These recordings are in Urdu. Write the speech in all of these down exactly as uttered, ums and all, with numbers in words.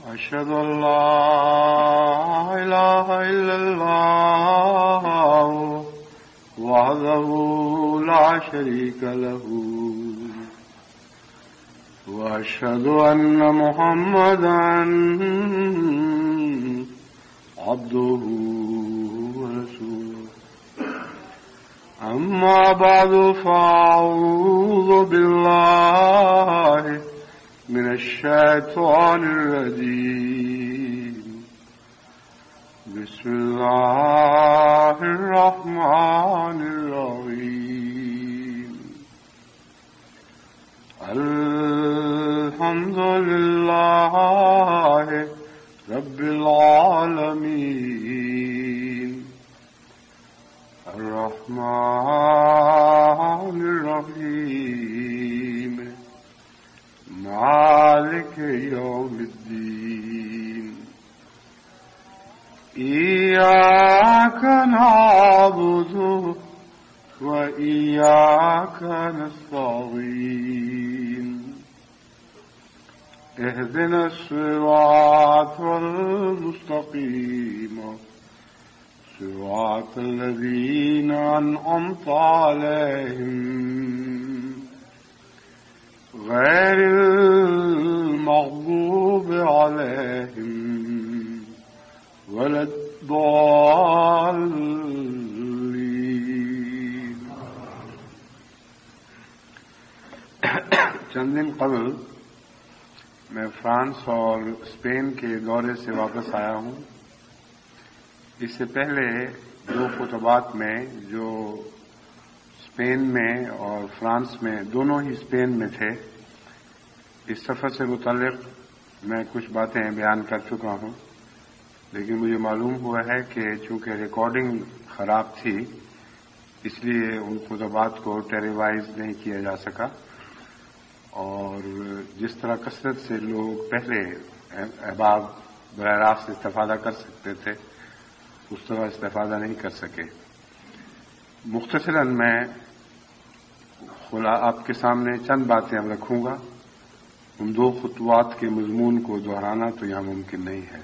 أشهد أن لا إله إلا الله وحده لا شريك له وأشهد أن محمدا عبده ورسوله أما بعد فأعوذ بالله من الشيطان الرجيم بسم الله الرحمن الرحيم الحمد لله رب العالمين الرحمن الرحيم مالك يوم الدين إياك نعبد وإياك نستعين اهدنا الصراط المستقيم صراط الذين أنعمت عليهم غير المغضوب عليهم ولا الضالين. چند دن قبل میں فرانس اور اسپین کے دورے سے واپس آیا ہوں. اس سے پہلے دو خطبات میں جو اسپین میں اور فرانس میں دونوں ہی اسپین میں تھے، اس سفر سے متعلق میں کچھ باتیں بیان کر چکا ہوں، لیکن مجھے معلوم ہوا ہے کہ چونکہ ریکارڈنگ خراب تھی اس لیے ان خطبات کو ٹیلیوائز نہیں کیا جا سکا، اور جس طرح کثرت سے لوگ پہلے احباب براہ راست استفادہ کر سکتے تھے اس طرح استفادہ نہیں کر سکے. مختصراً میں آپ کے سامنے چند باتیں اب رکھوں گا. ان دو خطوات کے مضمون کو دہرانا تو یہاں ممکن نہیں ہے.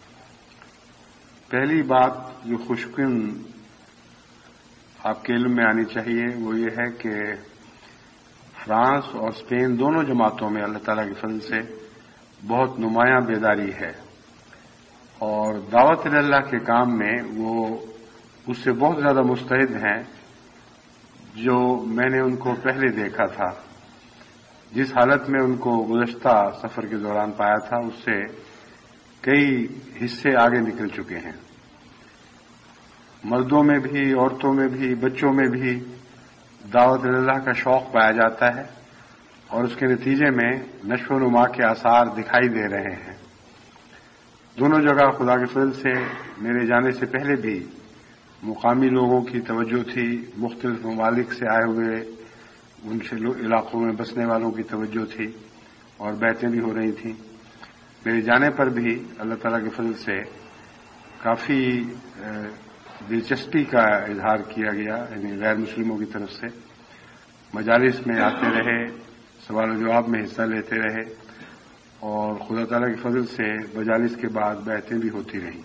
پہلی بات جو خوشکن آپ کے علم میں آنی چاہیے وہ یہ ہے کہ فرانس اور اسپین دونوں جماعتوں میں اللہ تعالیٰ کے فضل سے بہت نمایاں بیداری ہے، اور دعوت اللہ کے کام میں وہ اس سے بہت زیادہ مستعد ہیں جو میں نے ان کو پہلے دیکھا تھا. جس حالت میں ان کو گزشتہ سفر کے دوران پایا تھا اس سے کئی حصے آگے نکل چکے ہیں. مردوں میں بھی، عورتوں میں بھی، بچوں میں بھی دعوت اللہ کا شوق پایا جاتا ہے، اور اس کے نتیجے میں نشو و نما کے آثار دکھائی دے رہے ہیں. دونوں جگہ خدا کے فضل سے میرے جانے سے پہلے بھی مقامی لوگوں کی توجہ تھی، مختلف ممالک سے آئے ہوئے ان علاقوں میں بسنے والوں کی توجہ تھی، اور بیعتیں بھی ہو رہی تھیں. میرے جانے پر بھی اللہ تعالیٰ کے فضل سے کافی دلچسپی کا اظہار کیا گیا، یعنی غیر مسلموں کی طرف سے. مجالس میں آتے رہے، سوال و جواب میں حصہ لیتے رہے، اور خدا تعالیٰ کے فضل سے مجالس کے بعد بیعتیں بھی ہوتی رہیں.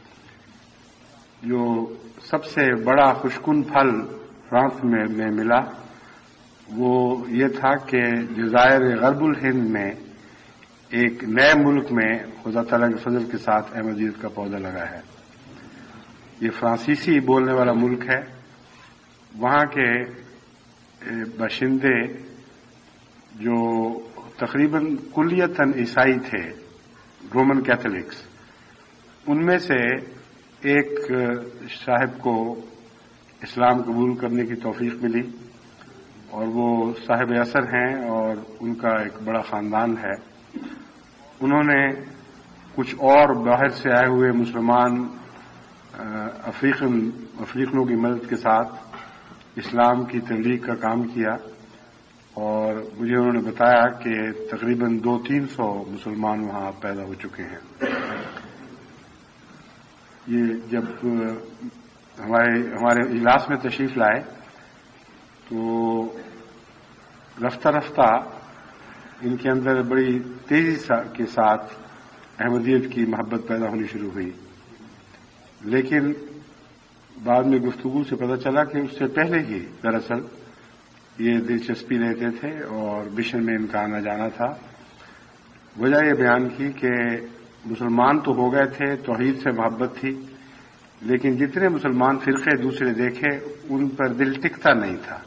جو سب سے بڑا خوشکن پھل فرانس میں, میں ملا وہ یہ تھا کہ جزائر غرب الہند میں ایک نئے ملک میں خدا تعالیٰ کے فضل کے ساتھ احمدیت کا پودا لگا ہے. یہ فرانسیسی بولنے والا ملک ہے. وہاں کے باشندے جو تقریباً کلیتاً عیسائی تھے، رومن کیتھولکس، ان میں سے ایک صاحب کو اسلام قبول کرنے کی توفیق ملی، اور وہ صاحب اثر ہیں اور ان کا ایک بڑا خاندان ہے. انہوں نے کچھ اور باہر سے آئے ہوئے مسلمان افریقن افریقنوں کی مدد کے ساتھ اسلام کی تبلیغ کا کام کیا، اور مجھے انہوں نے بتایا کہ تقریباً دو تین سو مسلمان وہاں پیدا ہو چکے ہیں. یہ جب ہمارے ہمارے اجلاس میں تشریف لائے تو رفتہ رفتہ ان کے اندر بڑی تیزی کے ساتھ احمدیت کی محبت پیدا ہونی شروع ہوئی. لیکن بعد میں گفتگو سے پتہ چلا کہ اس سے پہلے ہی دراصل یہ دلچسپی لیتے تھے اور مشن میں ان کا آنا جانا تھا. وجہ یہ بیان کی کہ مسلمان تو ہو گئے تھے، توحید سے محبت تھی، لیکن جتنے مسلمان فرقے دوسرے دیکھے ان پر دل ٹکتا نہیں تھا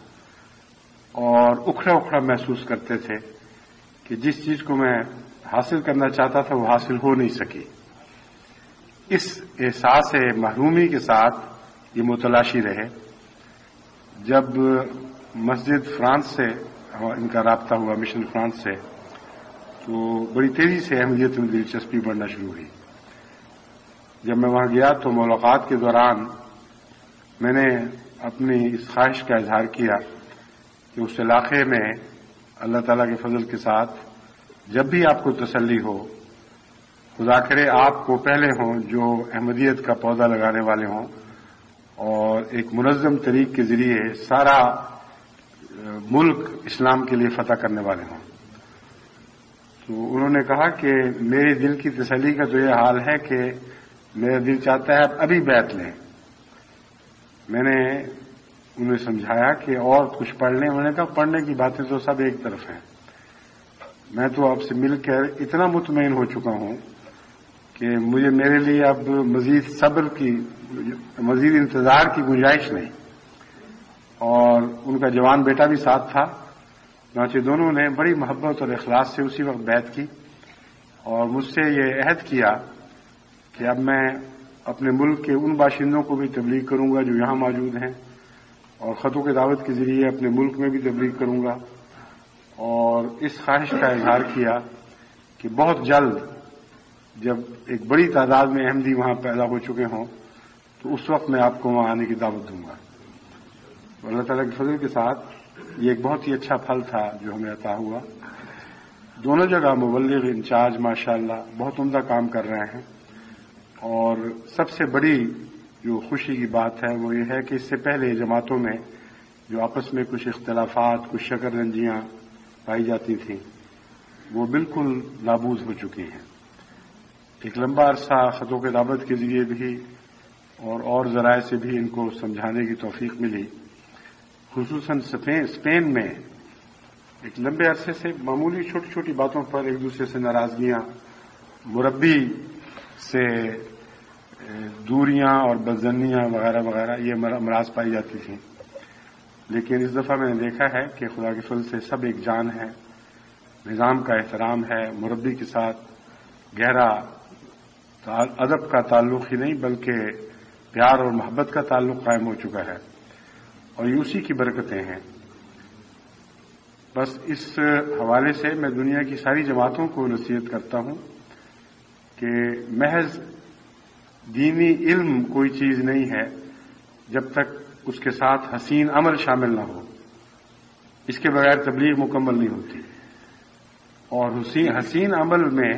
اور اکھڑا اکھڑا محسوس کرتے تھے کہ جس چیز کو میں حاصل کرنا چاہتا تھا وہ حاصل ہو نہیں سکی. اس احساس محرومی کے ساتھ یہ متلاشی رہے. جب مسجد فرانس سے ان کا رابطہ ہوا، مشن فرانس سے، تو بڑی تیزی سے احمدیت میں دلچسپی بڑھنا شروع ہوئی. جب میں وہاں گیا تو ملاقات کے دوران میں نے اپنی اس خواہش کا اظہار کیا کہ اس علاقے میں اللہ تعالیٰ کے فضل کے ساتھ جب بھی آپ کو تسلی ہو، خدا کرے آپ کو پہلے ہوں جو احمدیت کا پودا لگانے والے ہوں اور ایک منظم طریق کے ذریعے سارا ملک اسلام کے لیے فتح کرنے والے ہوں. تو انہوں نے کہا کہ میرے دل کی تسلی کا تو یہ حال ہے کہ میرا دل چاہتا ہے آپ ابھی بیعت لیں. میں نے انہیں سمجھایا کہ اور کچھ پڑھ لیں. انہوں نے کہا پڑھنے کی باتیں تو سب ایک طرف ہیں، میں تو آپ سے مل کر اتنا مطمئن ہو چکا ہوں کہ مجھے میرے لیے اب مزید صبر کی، مزید انتظار کی گنجائش نہیں. اور ان کا جوان بیٹا بھی ساتھ تھا. چنانچہ دونوں نے بڑی محبت اور اخلاص سے اسی وقت بیعت کی اور مجھ سے یہ عہد کیا کہ اب میں اپنے ملک کے ان باشندوں کو بھی تبلیغ کروں گا جو یہاں موجود ہیں اور خطوں کی دعوت کے ذریعے اپنے ملک میں بھی تبلیغ کروں گا. اور اس خواہش کا اظہار کیا کہ بہت جلد جب ایک بڑی تعداد میں احمدی وہاں پیدا ہو چکے ہوں تو اس وقت میں آپ کو وہاں آنے کی دعوت دوں گا. اللہ تعالیٰ کے فضل کے ساتھ یہ ایک بہت ہی اچھا پھل تھا جو ہمیں عطا ہوا. دونوں جگہ مبلغ انچارج ماشاءاللہ بہت عمدہ کام کر رہے ہیں. اور سب سے بڑی جو خوشی کی بات ہے وہ یہ ہے کہ اس سے پہلے جماعتوں میں جو آپس میں کچھ اختلافات، کچھ شکر رنجیاں پائی جاتی تھیں وہ بالکل نابود ہو چکی ہیں. ایک لمبا عرصہ خطوں کے دعوت کے ذریعے بھی اور اور ذرائع سے بھی ان کو سمجھانے کی توفیق ملی. خصوصاً اسپین میں ایک لمبے عرصے سے معمولی چھوٹی چھوٹی باتوں پر ایک دوسرے سے ناراضگیاں، مربی سے دوریاں اور بدظنیاں وغیرہ وغیرہ یہ امراض پائی جاتی تھیں. لیکن اس دفعہ میں نے دیکھا ہے کہ خدا کے فضل سے سب ایک جان ہے، نظام کا احترام ہے، مربی کے ساتھ گہرا ادب کا تعلق ہی نہیں بلکہ پیار اور محبت کا تعلق قائم ہو چکا ہے اور یہ اسی کی برکتیں ہیں. بس اس حوالے سے میں دنیا کی ساری جماعتوں کو نصیحت کرتا ہوں کہ محض دینی علم کوئی چیز نہیں ہے جب تک اس کے ساتھ حسین عمل شامل نہ ہو. اس کے بغیر تبلیغ مکمل نہیں ہوتی. اور حسین عمل میں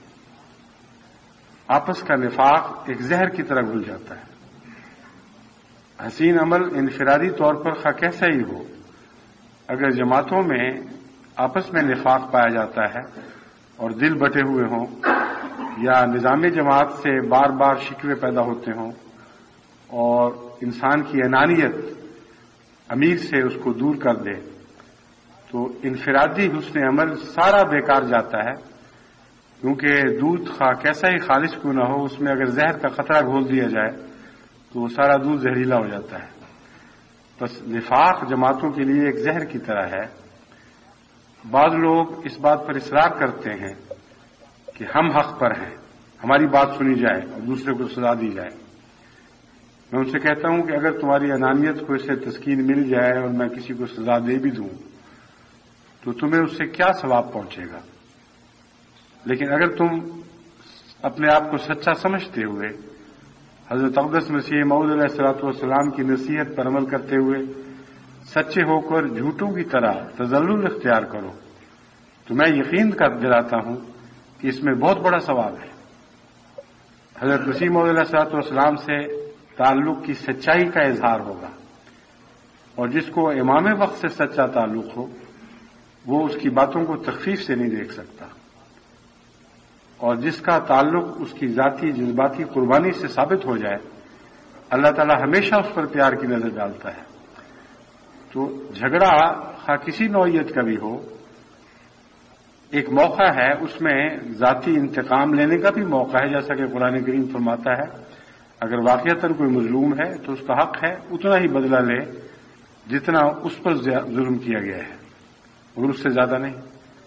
آپس کا نفاق ایک زہر کی طرح گھل جاتا ہے. حسین عمل انفرادی طور پر خواہ کیسا ہی ہو، اگر جماعتوں میں آپس میں نفاق پایا جاتا ہے اور دل بٹے ہوئے ہوں یا نظام جماعت سے بار بار شکوے پیدا ہوتے ہوں اور انسان کی انانیت امیر سے اس کو دور کر دے تو انفرادی حسن عمل سارا بیکار جاتا ہے. کیونکہ دودھ خواہ کیسا ہی خالص کیوں نہ ہو، اس میں اگر زہر کا خطرہ گھول دیا جائے تو وہ سارا دودھ زہریلا ہو جاتا ہے. بس نفاق جماعتوں کے لیے ایک زہر کی طرح ہے. بعض لوگ اس بات پر اصرار کرتے ہیں کہ ہم حق پر ہیں، ہماری بات سنی جائے اور دوسرے کو سزا دی جائے. میں ان سے کہتا ہوں کہ اگر تمہاری انانیت کو اس سے تسکین مل جائے اور میں کسی کو سزا دے بھی دوں تو تمہیں اس سے کیا ثواب پہنچے گا. لیکن اگر تم اپنے آپ کو سچا سمجھتے ہوئے حضرت اقدس مسیح موعود علیہ الصلوۃ والسلام کی نصیحت پر عمل کرتے ہوئے سچے ہو کر جھوٹوں کی طرح تذلل اختیار کرو تو میں یقین کر دلاتا ہوں کہ اس میں بہت بڑا ثواب ہے. حضرت مسیح موعود علیہ الصلوۃ والسلام سے تعلق کی سچائی کا اظہار ہوگا اور جس کو امام وقت سے سچا تعلق ہو وہ اس کی باتوں کو تخفیف سے نہیں دیکھ سکتا. اور جس کا تعلق اس کی ذاتی جذباتی قربانی سے ثابت ہو جائے، اللہ تعالیٰ ہمیشہ اس پر پیار کی نظر ڈالتا ہے۔ تو جھگڑا خواہ کسی نوعیت کا بھی ہو، ایک موقع ہے، اس میں ذاتی انتقام لینے کا بھی موقع ہے، جیسا کہ قرآن کریم فرماتا ہے اگر واقعتاً کوئی مظلوم ہے تو اس کا حق ہے اتنا ہی بدلہ لے جتنا اس پر ظلم کیا گیا ہے، اور اس سے زیادہ نہیں۔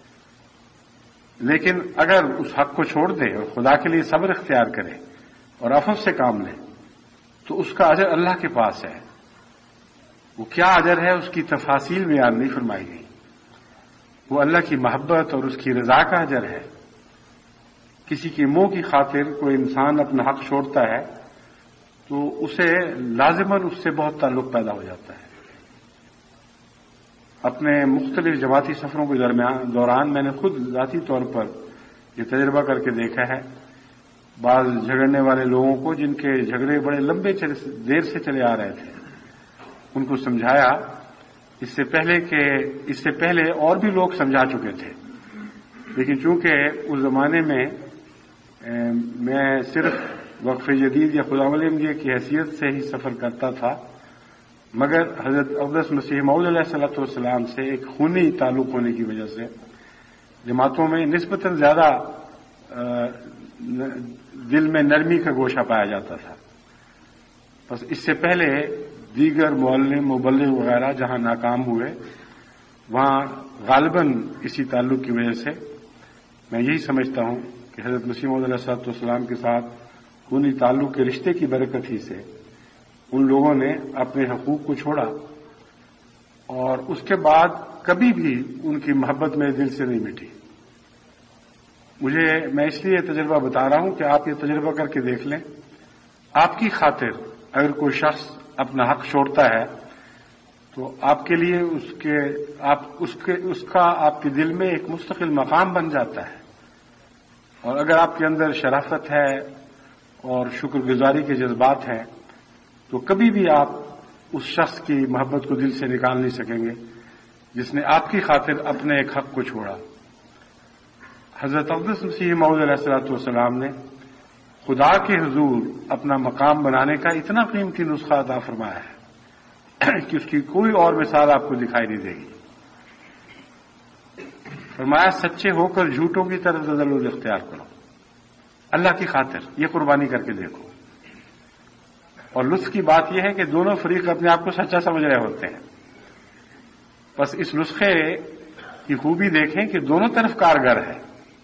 لیکن اگر اس حق کو چھوڑ دے اور خدا کے لیے صبر اختیار کرے اور عفو سے کام لے تو اس کا اجر اللہ کے پاس ہے۔ وہ کیا اجر ہے اس کی تفاصیل بیان نہیں فرمائی گئی، وہ اللہ کی محبت اور اس کی رضا کا اجر ہے۔ کسی کے منہ کی خاطر کوئی انسان اپنا حق چھوڑتا ہے تو اسے لازماً اس سے بہت تعلق پیدا ہو جاتا ہے۔ اپنے مختلف جماعتی سفروں کے درمیان دوران میں نے خود ذاتی طور پر یہ تجربہ کر کے دیکھا ہے، بعض جھگڑنے والے لوگوں کو جن کے جھگڑے بڑے لمبے دیر سے چلے آ رہے تھے، ان کو سمجھایا اس سے پہلے کہ اس سے پہلے اور بھی لوگ سمجھا چکے تھے، لیکن چونکہ اس زمانے میں میں صرف وقف جدید یا خدا ولی کی حیثیت سے ہی سفر کرتا تھا، مگر حضرت اقدس مسیح موعود علیہ الصلوۃ والسلام سے ایک خونی تعلق ہونے کی وجہ سے جماعتوں میں نسبتاً زیادہ دل میں نرمی کا گوشہ پایا جاتا تھا۔ بس اس سے پہلے دیگر معلم مبلغ وغیرہ جہاں ناکام ہوئے وہاں غالباً اسی تعلق کی وجہ سے میں یہی سمجھتا ہوں کہ حضرت مسیح موعود علیہ الصلوۃ والسلام کے ساتھ خونی تعلق کے رشتے کی برکت ہی سے ان لوگوں نے اپنے حقوق کو چھوڑا، اور اس کے بعد کبھی بھی ان کی محبت میرے دل سے نہیں مٹی۔ مجھے میں اس لیے تجربہ بتا رہا ہوں کہ آپ یہ تجربہ کر کے دیکھ لیں، آپ کی خاطر اگر کوئی شخص اپنا حق چھوڑتا ہے تو آپ کے لیے اس کے آپ اس کے اس کا آپ کے دل میں ایک مستقل مقام بن جاتا ہے، اور اگر آپ کے اندر شرافت ہے اور شکر گزاری کے جذبات ہیں تو کبھی بھی آپ اس شخص کی محبت کو دل سے نکال نہیں سکیں گے جس نے آپ کی خاطر اپنے ایک حق کو چھوڑا۔ حضرت اقدس مسیح موعود علیہ الصلوۃ والسلام نے خدا کے حضور اپنا مقام بنانے کا اتنا قیمتی نسخہ عطا فرمایا ہے کہ اس کی کوئی اور مثال آپ کو دکھائی نہیں دے گی۔ فرمایا سچے ہو کر جھوٹوں کی طرف تزلل اختیار کرو، اللہ کی خاطر یہ قربانی کر کے دیکھو۔ اور لطف کی بات یہ ہے کہ دونوں فریق اپنے آپ کو سچا سمجھ رہے ہوتے ہیں، بس اس نسخے کی خوبی دیکھیں کہ دونوں طرف کارگر ہے۔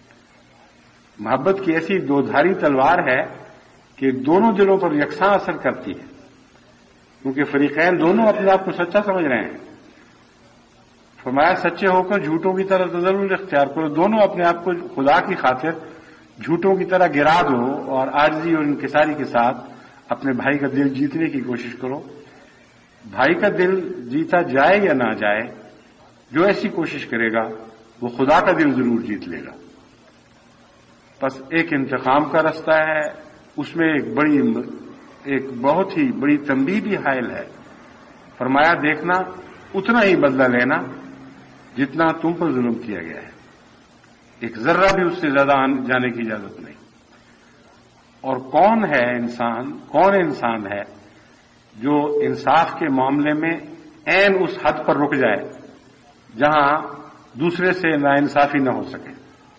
محبت کی ایسی دو دھاری تلوار ہے کہ دونوں دلوں پر یکساں اثر کرتی ہے، کیونکہ فریقین دونوں اپنے آپ کو سچا سمجھ رہے ہیں۔ فرمایا سچے ہو کر جھوٹوں کی طرح تزلل اختیار کرو، دونوں اپنے آپ کو خدا کی خاطر جھوٹوں کی طرح گرا دو اور عاجزی اور انکساری کے ساتھ اپنے بھائی کا دل جیتنے کی کوشش کرو۔ بھائی کا دل جیتا جائے یا نہ جائے، جو ایسی کوشش کرے گا وہ خدا کا دل ضرور جیت لے گا۔ بس ایک انتقام کا رستہ ہے، اس میں ایک بڑی ایک بہت ہی بڑی تنبیہ بھی حائل ہے۔ فرمایا دیکھنا اتنا ہی بدلہ لینا جتنا تم پر ظلم کیا گیا ہے، ایک ذرہ بھی اس سے زیادہ جانے کی اجازت نہیں۔ اور کون ہے انسان کون انسان ہے جو انصاف کے معاملے میں عین اس حد پر رک جائے جہاں دوسرے سے ناانصافی نہ ہو سکے؟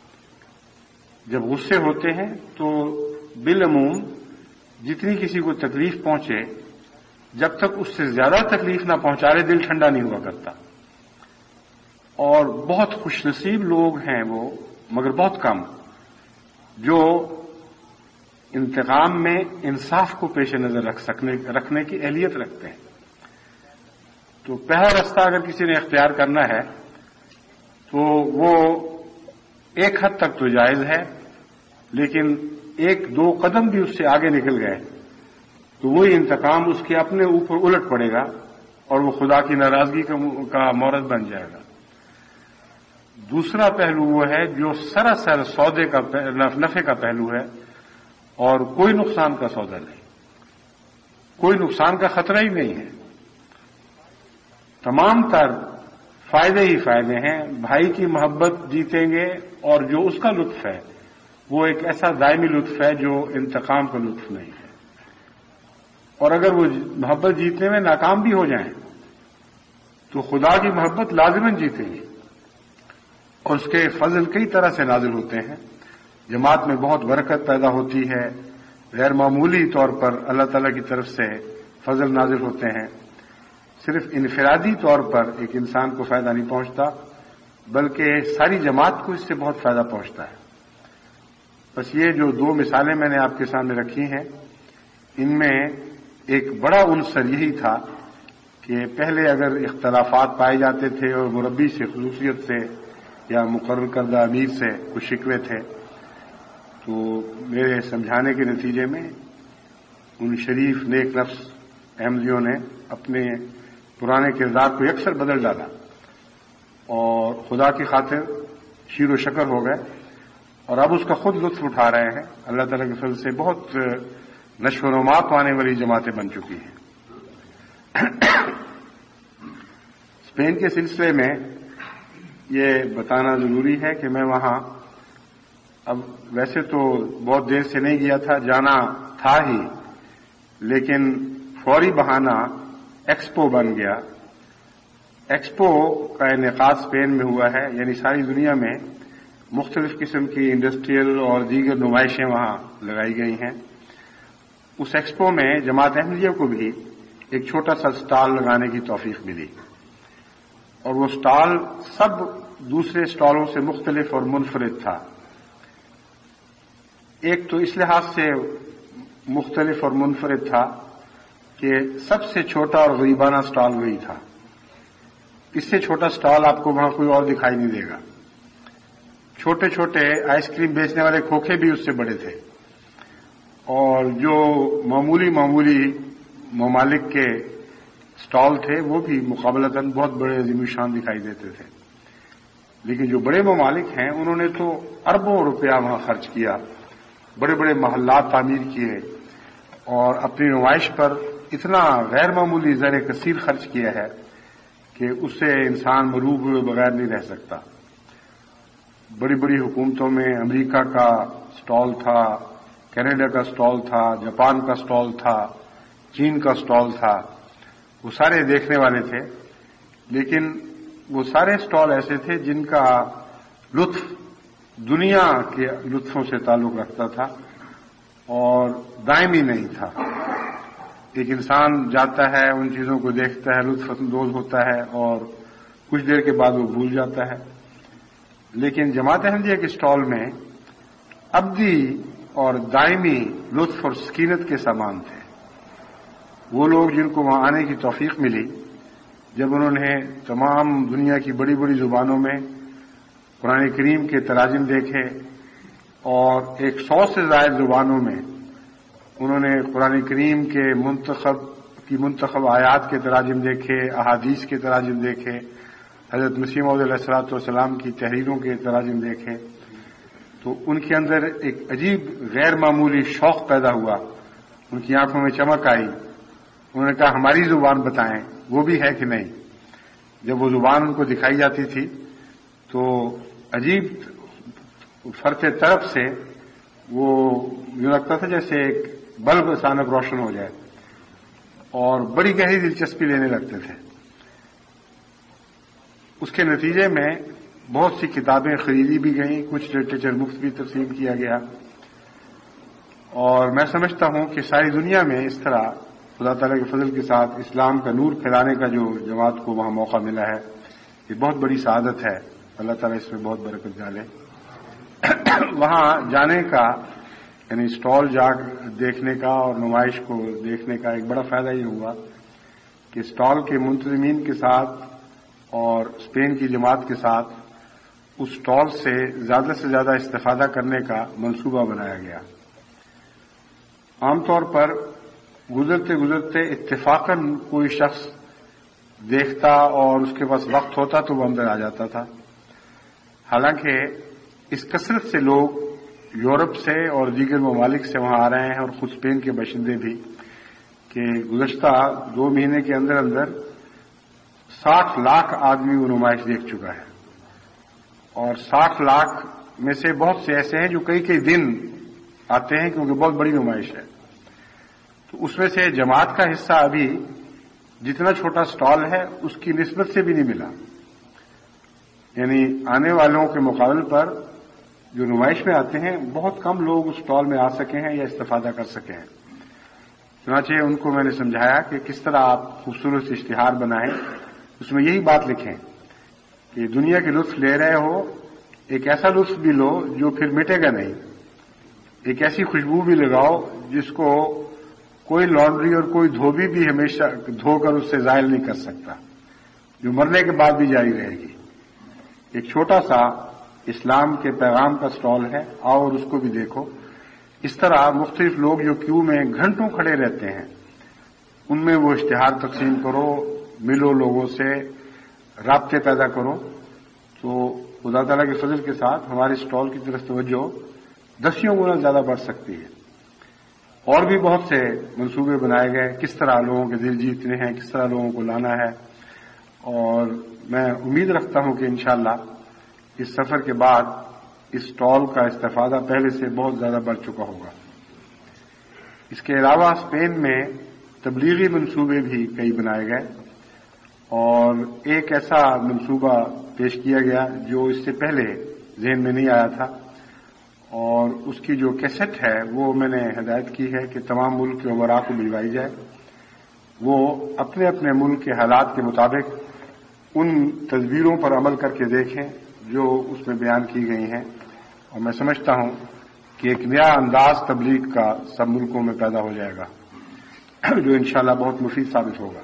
جب غصے ہوتے ہیں تو بالعموم جتنی کسی کو تکلیف پہنچے، جب تک اس سے زیادہ تکلیف نہ پہنچا رہے دل ٹھنڈا نہیں ہوا کرتا۔ اور بہت خوش نصیب لوگ ہیں وہ، مگر بہت کم، جو انتقام میں انصاف کو پیش نظر رکھ سکنے رکھنے کی اہلیت رکھتے ہیں۔ تو پہلا راستہ اگر کسی نے اختیار کرنا ہے تو وہ ایک حد تک تو جائز ہے، لیکن ایک دو قدم بھی اس سے آگے نکل گئے تو وہی انتقام اس کے اپنے اوپر الٹ پڑے گا اور وہ خدا کی ناراضگی کا مورد بن جائے گا۔ دوسرا پہلو وہ ہے جو سراسر سودے کا نفع کا پہلو ہے اور کوئی نقصان کا سودا نہیں، کوئی نقصان کا خطرہ ہی نہیں ہے، تمام تر فائدے ہی فائدے ہیں۔ بھائی کی محبت جیتیں گے اور جو اس کا لطف ہے وہ ایک ایسا دائمی لطف ہے جو انتقام کا لطف نہیں ہے. اور اگر وہ محبت جیتنے میں ناکام بھی ہو جائیں تو خدا کی محبت لازماً جیتے گی، اور اس کے فضل کئی طرح سے نازل ہوتے ہیں. جماعت میں بہت برکت پیدا ہوتی ہے، غیر معمولی طور پر اللہ تعالی کی طرف سے فضل نازل ہوتے ہیں. صرف انفرادی طور پر ایک انسان کو فائدہ نہیں پہنچتا، بلکہ ساری جماعت کو اس سے بہت فائدہ پہنچتا ہے. بس یہ جو دو مثالیں میں نے آپ کے سامنے رکھی ہیں، ان میں ایک بڑا عنصر یہی تھا کہ پہلے اگر اختلافات پائے جاتے تھے اور مربی سے خصوصیت سے یا مقرر کردہ امیر سے کچھ شکوے تھے، تو میرے سمجھانے کے نتیجے میں ان شریف نیک نفس احمدیوں نے اپنے پرانے کردار کو یکسر بدل ڈالا اور خدا کی خاطر شیر و شکر ہو گئے، اور اب اس کا خود لطف اٹھا رہے ہیں. اللہ تعالیٰ کے فضل سے بہت نشو و نما پانے والی جماعتیں بن چکی ہیں. اسپین کے سلسلے میں یہ بتانا ضروری ہے کہ میں وہاں اب ویسے تو بہت دیر سے نہیں گیا تھا، جانا تھا ہی، لیکن فوری بہانہ ایکسپو بن گیا. ایکسپو کا انعقاد اسپین میں ہوا ہے، یعنی ساری دنیا میں مختلف قسم کی انڈسٹریل اور دیگر نمائشیں وہاں لگائی گئی ہیں. اس ایکسپو میں جماعت احمدیہ کو بھی ایک چھوٹا سا اسٹال لگانے کی توفیق ملی، اور وہ اسٹال سب دوسرے اسٹالوں سے مختلف اور منفرد تھا. ایک تو اس لحاظ سے مختلف اور منفرد تھا کہ سب سے چھوٹا اور غریبانہ اسٹال وہی تھا. اس سے چھوٹا اسٹال آپ کو وہاں کوئی اور دکھائی نہیں دے گا. چھوٹے چھوٹے آئس کریم بیچنے والے کھوکھے بھی اس سے بڑے تھے، اور جو معمولی معمولی ممالک کے اسٹال تھے وہ بھی مقابلتاً بہت بڑے عظیم شان دکھائی دیتے تھے. لیکن جو بڑے ممالک ہیں انہوں نے تو اربوں روپیہ وہاں خرچ کیا، بڑے بڑے محلات تعمیر کیے، اور اپنی نمائش پر اتنا غیر معمولی زر کثیر خرچ کیا ہے کہ اس سے انسان مروب ہوئے بغیر نہیں رہ سکتا. بڑی بڑی حکومتوں میں امریکہ کا اسٹال تھا، کینیڈا کا اسٹال تھا، جاپان کا اسٹال تھا، چین کا اسٹال تھا. وہ سارے دیکھنے والے تھے، لیکن وہ سارے اسٹال ایسے تھے جن کا لطف دنیا کے لطفوں سے تعلق رکھتا تھا اور دائمی نہیں تھا. ایک انسان جاتا ہے، ان چیزوں کو دیکھتا ہے، لطف اندوز ہوتا ہے، اور کچھ دیر کے بعد وہ بھول جاتا ہے. لیکن جماعت احمدیہ کے اسٹال میں ابدی اور دائمی لطف اور سکینت کے سامان تھے. وہ لوگ جن کو وہاں آنے کی توفیق ملی، جب انہوں نے تمام دنیا کی بڑی بڑی زبانوں میں قرآن کریم کے تراجم دیکھے، اور ایک سو سے زائد زبانوں میں انہوں نے قرآن کریم کے منتخب کی منتخب آیات کے تراجم دیکھے، احادیث کے تراجم دیکھے، حضرت مسیح موعود علیہ الصلوۃ والسلام کی تحریروں کے تراجم دیکھے، تو ان کے اندر ایک عجیب غیر معمولی شوق پیدا ہوا. ان کی آنکھوں میں چمک آئی. انہوں نے کہا ہماری زبان بتائیں وہ بھی ہے کہ نہیں. جب وہ زبان ان کو دکھائی جاتی تھی تو عجیب فرتے طرف سے وہ یوں لگتا تھا جیسے ایک بلب اچانک روشن ہو جائے، اور بڑی گہری دلچسپی لینے لگتے تھے. اس کے نتیجے میں بہت سی کتابیں خریدی بھی گئیں، کچھ لٹریچر مفت بھی تقسیم کیا گیا، اور میں سمجھتا ہوں کہ ساری دنیا میں اس طرح خدا تعالیٰ کے فضل کے ساتھ اسلام کا نور پھیلانے کا جو جماعت کو وہاں موقع ملا ہے، یہ بہت بڑی سعادت ہے. اللہ تعالیٰ اس میں بہت برکت ڈالے. وہاں جانے کا یعنی اسٹال جا دیکھنے کا اور نمائش کو دیکھنے کا ایک بڑا فائدہ یہ ہوا کہ اسٹال کے منتظمین کے ساتھ اور اسپین کی جماعت کے ساتھ اس اسٹال سے زیادہ سے زیادہ استفادہ کرنے کا منصوبہ بنایا گیا. عام طور پر گزرتے گزرتے اتفاقاً کوئی شخص دیکھتا اور اس کے پاس وقت ہوتا تو وہ اندر آ جاتا تھا. حالانکہ اس کثرت سے لوگ یورپ سے اور دیگر ممالک سے وہاں آ رہے ہیں، اور خود اسپین کے باشندے بھی، کہ گزشتہ دو مہینے کے اندر اندر ساٹھ لاکھ آدمی وہ نمائش دیکھ چکا ہے، اور ساٹھ لاکھ میں سے بہت سے ایسے ہیں جو کئی کئی دن آتے ہیں کیونکہ بہت بڑی نمائش ہے. تو اس میں سے جماعت کا حصہ ابھی جتنا چھوٹا سٹال ہے اس کی نسبت سے بھی نہیں ملا. یعنی آنے والوں کے مقابل پر جو نمائش میں آتے ہیں بہت کم لوگ اس سٹال میں آ سکے ہیں یا استفادہ کر سکے ہیں. چنانچہ ان کو میں نے سمجھایا کہ کس طرح آپ خوبصورت اشتہار بنائیں, اس میں یہی بات لکھیں کہ دنیا کے لطف لے رہے ہو, ایک ایسا لطف بھی لو جو پھر مٹے گا نہیں, ایک ایسی خوشبو بھی لگاؤ جس کو کوئی لانڈری اور کوئی دھوبی بھی ہمیشہ دھو کر اس سے زائل نہیں کر سکتا, جو مرنے کے بعد بھی جاری رہے گی. ایک چھوٹا سا اسلام کے پیغام کا سٹال ہے, آؤ اور اس کو بھی دیکھو. اس طرح مختلف لوگ جو کیو میں گھنٹوں کھڑے رہتے ہیں ان میں وہ اشتہار تقسیم کرو, ملو لوگوں سے, رابطے پیدا کرو. تو خدا تعالیٰ کے فضل کے ساتھ ہمارے سٹال کی طرف توجہ دسیوں گنا زیادہ بڑھ سکتی ہے. اور بھی بہت سے منصوبے بنائے گئے, کس طرح لوگوں کے دل جیتنے ہیں, کس طرح لوگوں کو لانا ہے. اور میں امید رکھتا ہوں کہ انشاءاللہ اس سفر کے بعد اس سٹال کا استفادہ پہلے سے بہت زیادہ بڑھ چکا ہوگا. اس کے علاوہ اسپین میں تبلیغی منصوبے بھی کئی بنائے گئے اور ایک ایسا منصوبہ پیش کیا گیا جو اس سے پہلے ذہن میں نہیں آیا تھا, اور اس کی جو کیسٹ ہے وہ میں نے ہدایت کی ہے کہ تمام ملک کے عمراء کو بھجوائی جائے. وہ اپنے اپنے ملک کے حالات کے مطابق ان تصویروں پر عمل کر کے دیکھیں جو اس میں بیان کی گئی ہیں, اور میں سمجھتا ہوں کہ ایک نیا انداز تبلیغ کا سب ملکوں میں پیدا ہو جائے گا جو انشاءاللہ بہت مفید ثابت ہوگا.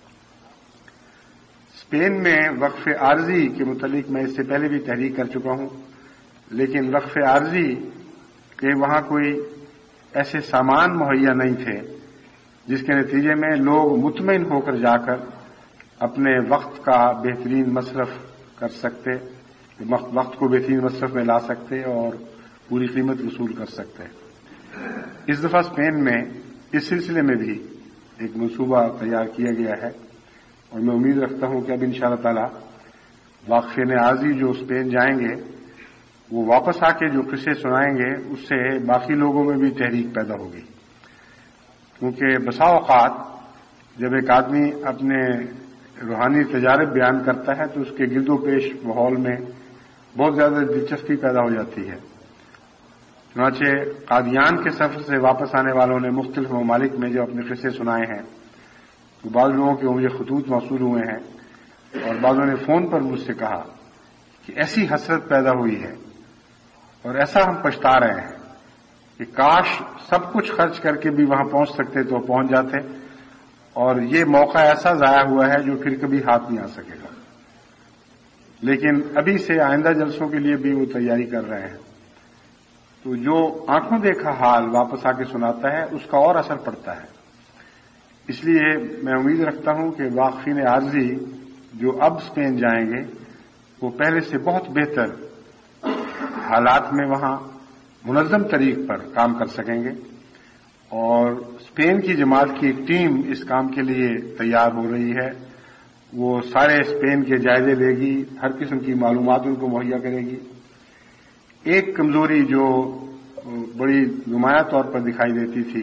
اسپین میں وقف عارضی کے متعلق میں اس سے پہلے بھی تحریک کر چکا ہوں, لیکن وقف عارضی کے وہاں کوئی ایسے سامان مہیا نہیں تھے جس کے نتیجے میں لوگ مطمئن ہو کر جا کر اپنے وقت کا بہترین مصرف کر سکتے, وقت کو بہترین مصرف میں لا سکتے اور پوری قیمت وصول کر سکتے. اس دفعہ اسپین میں اس سلسلے میں بھی ایک منصوبہ تیار کیا گیا ہے, اور میں امید رکھتا ہوں کہ اب انشاءاللہ تعالی واقفین عارضی جو اسپین جائیں گے وہ واپس آ کے جو قصے سنائیں گے اس سے باقی لوگوں میں بھی تحریک پیدا ہوگی. کیونکہ بسا اوقات جب ایک آدمی اپنے روحانی تجارب بیان کرتا ہے تو اس کے گرد و پیش ماحول میں بہت زیادہ دلچسپی پیدا ہو جاتی ہے. چنانچہ قادیان کے سفر سے واپس آنے والوں نے مختلف ممالک میں جو اپنے قصے سنائے ہیں تو بعض لوگوں کے مجھے خطوط موصول ہوئے ہیں, اور بعضوں نے فون پر مجھ سے کہا کہ ایسی حسرت پیدا ہوئی ہے اور ایسا ہم پچھتا رہے ہیں کہ کاش سب کچھ خرچ کر کے بھی وہاں پہنچ سکتے تو پہنچ جاتے, اور یہ موقع ایسا ضائع ہوا ہے جو پھر کبھی ہاتھ نہیں آ سکے گا. لیکن ابھی سے آئندہ جلسوں کے لیے بھی وہ تیاری کر رہے ہیں. تو جو آنکھوں دیکھا حال واپس آ کے سناتا ہے اس کا اور اثر پڑتا ہے. اس لیے میں امید رکھتا ہوں کہ واقفین عارضی جو اب اسپین جائیں گے وہ پہلے سے بہت بہتر حالات میں وہاں منظم طریق پر کام کر سکیں گے, اور اسپین کی جماعت کی ایک ٹیم اس کام کے لیے تیار ہو رہی ہے. وہ سارے اسپین کے جائزے لے گی, ہر قسم کی معلومات ان کو مہیا کرے گی. ایک کمزوری جو بڑی نمایاں طور پر دکھائی دیتی تھی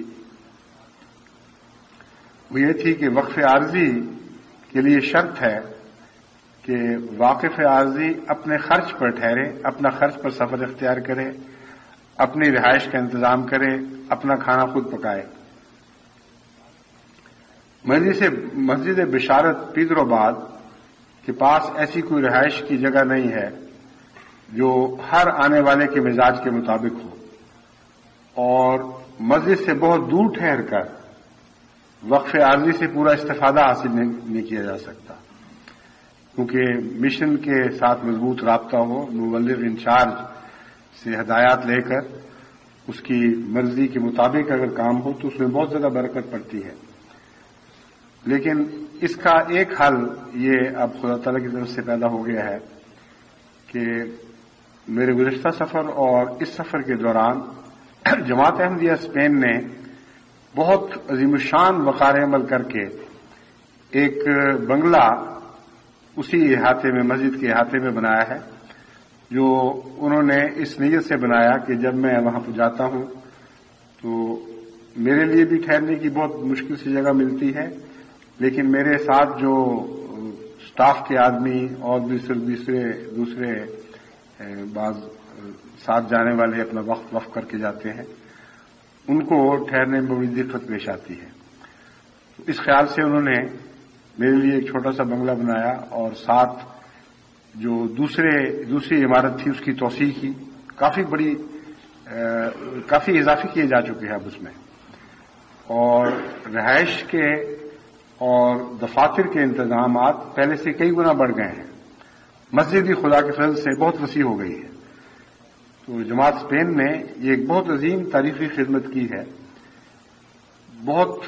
وہ یہ تھی کہ وقف عارضی کے لیے شرط ہے کہ واقف عارضی اپنے خرچ پر ٹھہرے, اپنا خرچ پر سفر اختیار کرے, اپنی رہائش کا انتظام کرے, اپنا کھانا خود پکائے. مسجد بشارت پیدروباد کے پاس ایسی کوئی رہائش کی جگہ نہیں ہے جو ہر آنے والے کے مزاج کے مطابق ہو, اور مسجد سے بہت دور ٹھہر کر وقف عارضی سے پورا استفادہ حاصل نہیں کیا جا سکتا, کیونکہ مشن کے ساتھ مضبوط رابطہ ہو, مبلغ انچارج سے ہدایات لے کر اس کی مرضی کے مطابق اگر کام ہو تو اس میں بہت زیادہ برکت پڑتی ہے. لیکن اس کا ایک حل یہ اب خدا تعالیٰ کی طرف سے پیدا ہو گیا ہے کہ میرے گزشتہ سفر اور اس سفر کے دوران جماعت احمدیہ اسپین نے بہت عظیم الشان وقار عمل کر کے ایک بنگلہ اسی احاطے میں, مسجد کے احاطے میں بنایا ہے, جو انہوں نے اس نیت سے بنایا کہ جب میں وہاں پہ جاتا ہوں تو میرے لیے بھی ٹھہرنے کی بہت مشکل سی جگہ ملتی ہے، لیکن میرے ساتھ جو اسٹاف کے آدمی اور دوسرے دوسرے دوسرے بعض ساتھ جانے والے اپنا وقت وقف کر کے جاتے ہیں، ان کو ٹھہرنے میں بڑی دقت پیش آتی ہے۔ اس خیال سے انہوں نے میرے لیے ایک چھوٹا سا بنگلہ بنایا اور ساتھ جو دوسرے دوسری عمارت تھی اس کی توسیع کی، کافی بڑی کافی اضافے کیے جا چکے ہیں اب اس میں، اور رہائش کے اور دفاتر کے انتظامات پہلے سے کئی گنا بڑھ گئے ہیں۔ مسجد بھی خدا کے فضل سے بہت وسیع ہو گئی ہے۔ تو جماعت اسپین نے یہ ایک بہت عظیم تاریخی خدمت کی ہے۔ بہت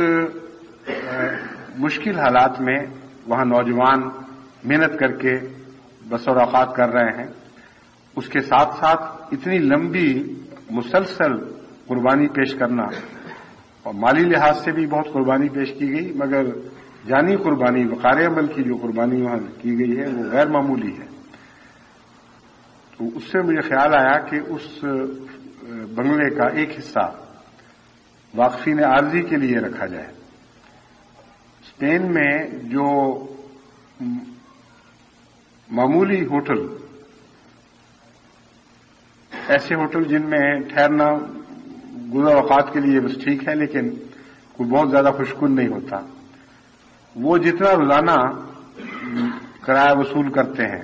مشکل حالات میں وہاں نوجوان محنت کر کے بسر اوقات کر رہے ہیں، اس کے ساتھ ساتھ اتنی لمبی مسلسل قربانی پیش کرنا، اور مالی لحاظ سے بھی بہت قربانی پیش کی گئی، مگر جانی قربانی وقار عمل کی جو قربانی وہاں کی گئی ہے وہ غیر معمولی ہے۔ تو اس سے مجھے خیال آیا کہ اس بنگلے کا ایک حصہ واقفین عارضی کے لیے رکھا جائے۔ اسپین میں جو معمولی ہوٹل، ایسے ہوٹل جن میں ٹھہرنا گزر اوقات کے لیے بس ٹھیک ہے لیکن کوئی بہت زیادہ خوشکن نہیں ہوتا، وہ جتنا روزانہ کرایہ وصول کرتے ہیں،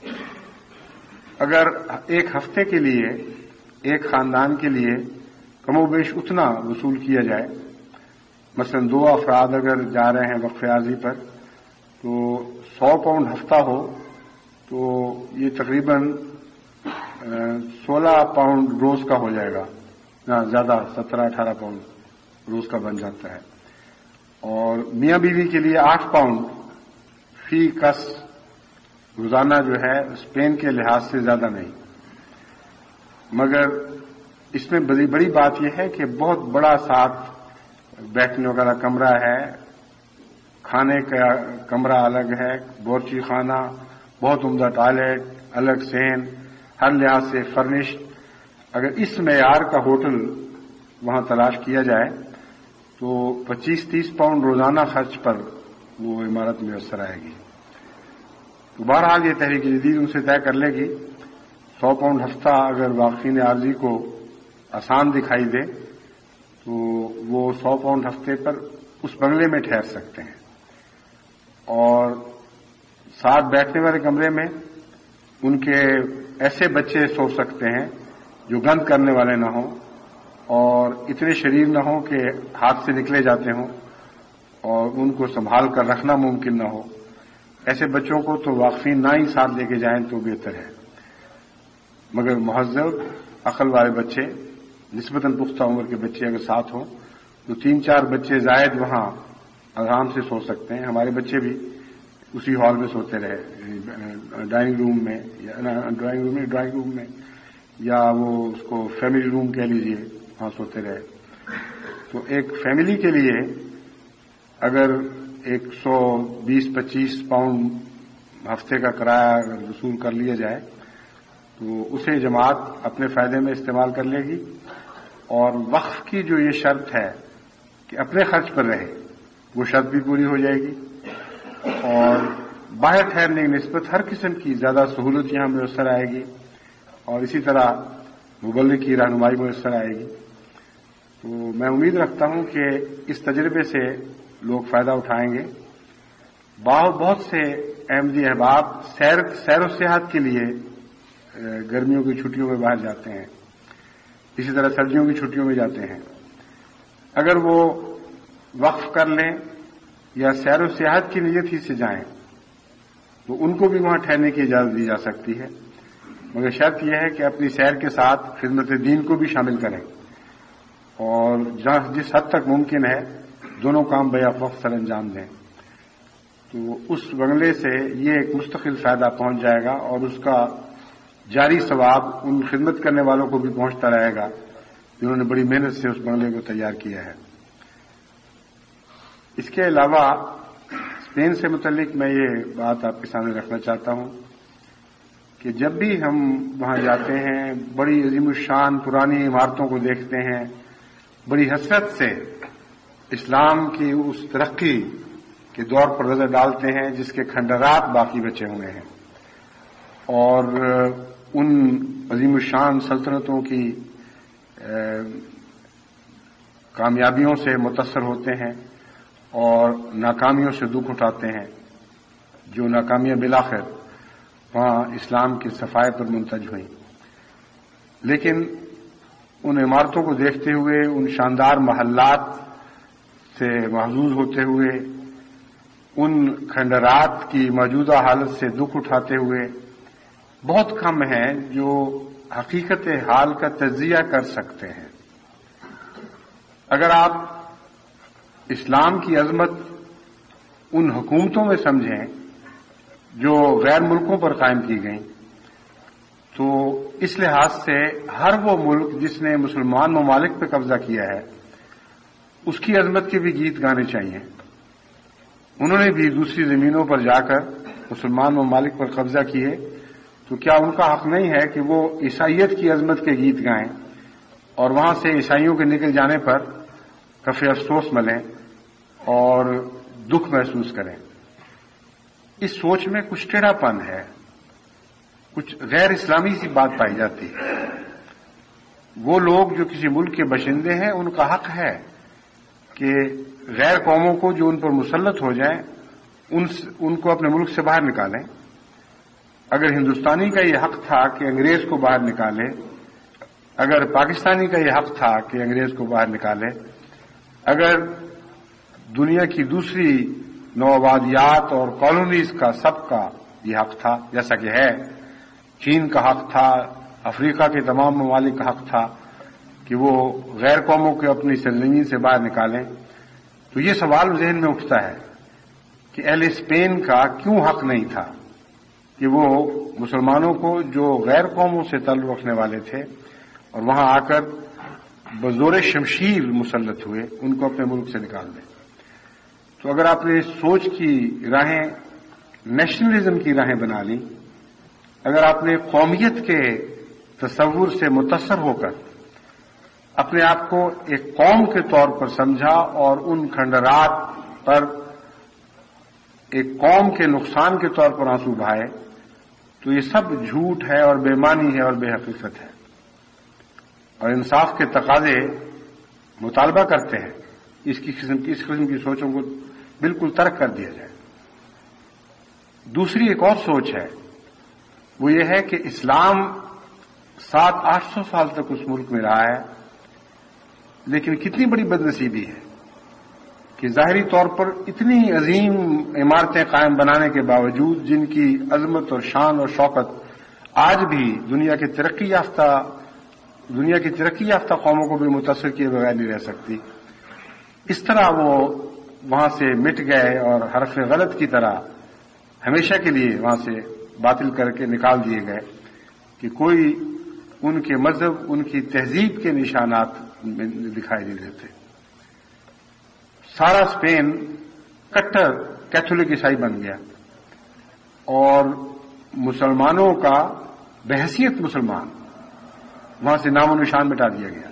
اگر ایک ہفتے کے لیے ایک خاندان کے لیے کم و بیش اتنا وصول کیا جائے، مثلا دو افراد اگر جا رہے ہیں وقف عارضی پر تو سو پاؤنڈ ہفتہ ہو تو یہ تقریباً سولہ پاؤنڈ روز کا ہو جائے گا، نہ زیادہ سترہ اٹھارہ پاؤنڈ روز کا بن جاتا ہے، اور میاں بیوی کے لیے آٹھ پاؤنڈ فی کس روزانہ جو ہے اسپین کے لحاظ سے زیادہ نہیں، مگر اس میں بڑی بڑی بات یہ ہے کہ بہت بڑا ساتھ بیٹھنے والا کمرہ ہے، کھانے کا کمرہ الگ ہے، بورچی خانہ، بہت عمدہ ٹوائلٹ، الگ سین، ہر لحاظ سے فرنشڈ۔ اگر اس معیار کا ہوٹل وہاں تلاش کیا جائے تو پچیس تیس پاؤنڈ روزانہ خرچ پر وہ عمارت میسر آئے گی۔ تو بہرحال یہ تحریک جدید ان سے طے کر لے گی، سو پاؤنڈ ہفتہ اگر واقفین عارضی کو آسان دکھائی دے تو وہ سو پاؤنڈ ہفتے پر اس بنگلے میں ٹھہر سکتے ہیں، اور ساتھ بیٹھنے والے کمرے میں ان کے ایسے بچے سو سکتے ہیں جو گند کرنے والے نہ ہوں اور اتنے شریر نہ ہوں کہ ہاتھ سے نکلے جاتے ہوں اور ان کو سنبھال کر رکھنا ممکن نہ ہو۔ ایسے بچوں کو تو واقفین نہ ہی ساتھ لے کے جائیں تو بہتر ہے، مگر مہذب عقل والے بچے، نسبتاً پختہ عمر کے بچے اگر ساتھ ہوں تو تین چار بچے زائد وہاں آرام سے سو سکتے ہیں۔ ہمارے بچے بھی اسی ہال میں سوتے رہے، ڈائننگ روم میں یا ڈرائنگ روم میں ڈرائنگ روم میں یا وہ اس کو فیملی روم کہہ لیجیے، وہاں سوتے رہے۔ تو ایک فیملی کے لیے اگر ایک سو بیس پچیس پاؤنڈ ہفتے کا کرایہ وصول کر لیا جائے تو اسے جماعت اپنے فائدے میں استعمال کر لے گی، اور وقف کی جو یہ شرط ہے کہ اپنے خرچ پر رہے وہ شرط بھی پوری ہو جائے گی، اور باہر ٹھہرنے کی نسبت ہر قسم کی زیادہ سہولت یہاں میسر آئے گی، اور اسی طرح مبلغ کی رہنمائی میسر آئے گی۔ تو میں امید رکھتا ہوں کہ اس تجربے سے لوگ فائدہ اٹھائیں گے۔ بہت سے احمدی احباب سیر سیر و سیاحت کے لیے گرمیوں کی چھٹیوں میں باہر جاتے ہیں، اسی طرح سردیوں کی چھٹیوں میں جاتے ہیں۔ اگر وہ وقف کر لیں یا سیر و سیاحت کی نیت ہی سے جائیں تو ان کو بھی وہاں ٹھہرنے کی اجازت دی جا سکتی ہے، مگر شرط یہ ہے کہ اپنی سیر کے ساتھ خدمت دین کو بھی شامل کریں، اور جس حد تک ممکن ہے دونوں کام بیک وقت سر انجام دیں۔ تو اس بنگلے سے یہ ایک مستقل فائدہ پہنچ جائے گا، اور اس کا جاری ثواب ان خدمت کرنے والوں کو بھی پہنچتا رہے گا جنہوں نے بڑی محنت سے اس بنگلے کو تیار کیا ہے۔ اس کے علاوہ اسپین سے متعلق میں یہ بات آپ کے سامنے رکھنا چاہتا ہوں کہ جب بھی ہم وہاں جاتے ہیں بڑی عظیم الشان پرانی عمارتوں کو دیکھتے ہیں، بڑی حسرت سے اسلام کی اس ترقی کے دور پر نظر ڈالتے ہیں جس کے کھنڈرات باقی بچے ہوئے ہیں، اور ان عظیم الشان سلطنتوں کی کامیابیوں سے متاثر ہوتے ہیں اور ناکامیوں سے دکھ اٹھاتے ہیں، جو ناکامیاں بالآخر وہاں اسلام کی صفائی پر منتج ہوئیں۔ لیکن ان عمارتوں کو دیکھتے ہوئے، ان شاندار محلات سے محظوظ ہوتے ہوئے، ان کھنڈرات کی موجودہ حالت سے دکھ اٹھاتے ہوئے بہت کم ہیں جو حقیقت حال کا تجزیہ کر سکتے ہیں۔ اگر آپ اسلام کی عظمت ان حکومتوں میں سمجھیں جو غیر ملکوں پر قائم کی گئیں، تو اس لحاظ سے ہر وہ ملک جس نے مسلمان ممالک پہ قبضہ کیا ہے اس کی عظمت کے بھی گیت گانے چاہیے۔ انہوں نے بھی دوسری زمینوں پر جا کر مسلمان ممالک پر قبضہ کیے، تو کیا ان کا حق نہیں ہے کہ وہ عیسائیت کی عظمت کے گیت گائیں اور وہاں سے عیسائیوں کے نکل جانے پر کف افسوس ملیں اور دکھ محسوس کریں؟ اس سوچ میں کچھ ٹیڑھا پن ہے، کچھ غیر اسلامی سی بات پائی جاتی ہے۔ وہ لوگ جو کسی ملک کے باشندے ہیں ان کا حق ہے کہ غیر قوموں کو جو ان پر مسلط ہو جائیں ان ان کو اپنے ملک سے باہر نکالیں۔ اگر ہندوستانی کا یہ حق تھا کہ انگریز کو باہر نکالے، اگر پاکستانی کا یہ حق تھا کہ انگریز کو باہر نکالے، اگر دنیا کی دوسری نوآبادیات اور کالونیز کا سب کا یہ حق تھا، جیسا کہ ہے چین کا حق تھا، افریقہ کے تمام ممالک کا حق تھا کہ وہ غیر قوموں کو اپنی سرزمین سے باہر نکالیں، تو یہ سوال ذہن میں اٹھتا ہے کہ اہل اسپین کا کیوں حق نہیں تھا کہ وہ مسلمانوں کو جو غیر قوموں سے تعلق رکھنے والے تھے اور وہاں آ کر بزور شمشیر مسلط ہوئے ان کو اپنے ملک سے نکال دیں۔ تو اگر آپ نے سوچ کی راہیں نیشنلزم کی راہیں بنا لی، اگر آپ نے قومیت کے تصور سے متاثر ہو کر اپنے آپ کو ایک قوم کے طور پر سمجھا اور ان کھنڈرات پر ایک قوم کے نقصان کے طور پر آنسو بہائے، تو یہ سب جھوٹ ہے اور بے معنی ہے اور بے حقیقت ہے، اور انصاف کے تقاضے مطالبہ کرتے ہیں اس کی قسم کی اس قسم کی سوچوں کو بالکل ترک کر دیا جائے۔ دوسری ایک اور سوچ ہے، وہ یہ ہے کہ اسلام سات آٹھ سو سال تک اس ملک میں رہا ہے، لیکن کتنی بڑی بدنصیبی ہے کہ ظاہری طور پر اتنی عظیم عمارتیں قائم بنانے کے باوجود، جن کی عظمت اور شان اور شوکت آج بھی دنیا کے ترقی یافتہ دنیا کی ترقی یافتہ قوموں کو بھی متاثر کیے بغیر نہیں رہ سکتی، اس طرح وہ وہاں سے مٹ گئے اور حرف غلط کی طرح ہمیشہ کے لیے وہاں سے باطل کر کے نکال دیے گئے کہ کوئی ان کے مذہب، ان کی تہذیب کے نشانات میں دکھائی نہیں دیتے۔ سارا اسپین کٹر کیتھولک عیسائی بن گیا اور مسلمانوں کا بحیثیت مسلمان وہاں سے نام و نشان مٹا دیا گیا۔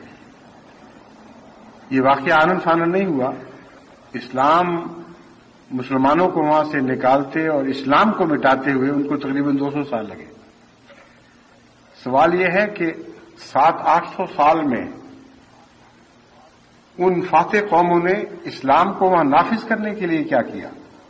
یہ واقعہ آنن فانن نہیں ہوا، اسلام مسلمانوں کو وہاں سے نکالتے اور اسلام کو مٹاتے ہوئے ان کو تقریباً دو سو سال لگے۔ سوال یہ ہے کہ سات آٹھ سو سال میں ان فاتح قوموں نے اسلام کو وہاں نافذ کرنے کے لیے کیا کیا؟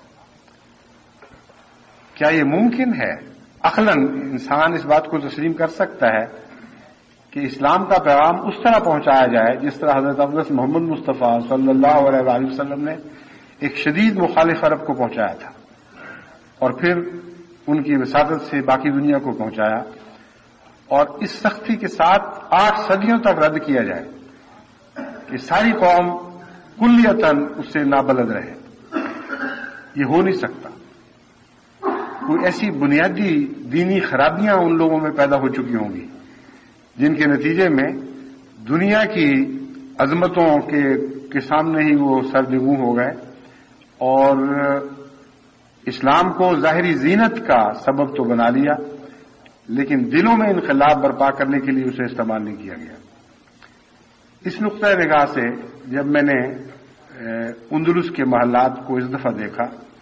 کیا یہ ممکن ہے؟ عقلاً انسان اس بات کو تسلیم کر سکتا ہے کہ اسلام کا پیغام اس طرح پہنچایا جائے جس طرح حضرت اقدس محمد مصطفیٰ صلی اللہ علیہ وآلہ وسلم نے ایک شدید مخالف عرب کو پہنچایا تھا اور پھر ان کی وساطت سے باقی دنیا کو پہنچایا، اور اس سختی کے ساتھ آٹھ صدیوں تک رد کیا جائے کہ ساری قوم کلیتاً اس سے نابلد رہے۔ یہ ہو نہیں سکتا۔ کوئی ایسی بنیادی دینی خرابیاں ان لوگوں میں پیدا ہو چکی ہوں گی جن کے نتیجے میں دنیا کی عظمتوں کے کے سامنے ہی وہ سرنگوں ہو گئے اور اسلام کو ظاہری زینت کا سبب تو بنا لیا، لیکن دلوں میں انقلاب برپا کرنے کے لیے اسے استعمال نہیں کیا گیا۔ اس نقطۂ نگاہ سے جب میں نے اندلس کے محلات کو اس دفعہ دیکھا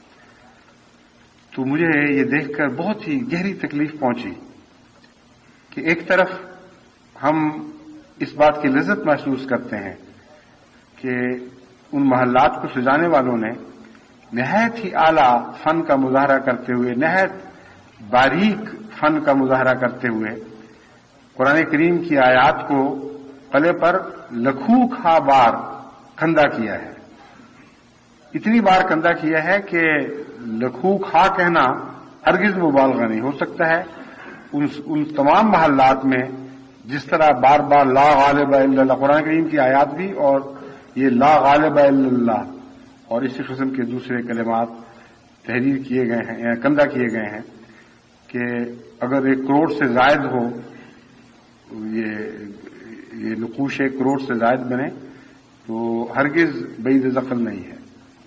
تو مجھے یہ دیکھ کر بہت ہی گہری تکلیف پہنچی کہ ایک طرف ہم اس بات کی لذت محسوس کرتے ہیں کہ ان محلات کو سجانے والوں نے نہایت ہی اعلیٰ فن کا مظاہرہ کرتے ہوئے، نہایت باریک فن کا مظاہرہ کرتے ہوئے قرآن کریم کی آیات کو قلعے پر لکھوں کھا بار کندہ کیا ہے۔ اتنی بار کندہ کیا ہے کہ لکھوں کھا کہنا ہرگز مبالغہ نہیں ہو سکتا ہے۔ ان, ان تمام محلات میں جس طرح بار بار لا غالب الا اللہ، قرآن کریم کی آیات بھی اور یہ لا غالب الا اللہ اور اسی قسم کے دوسرے کلمات تحریر کیے گئے ہیں، کندہ کیے گئے ہیں کہ اگر ایک کروڑ سے زائد ہو، یہ یہ نقوش ایک کروڑ سے زائد بنے تو ہرگز بعید ذقل نہیں ہے،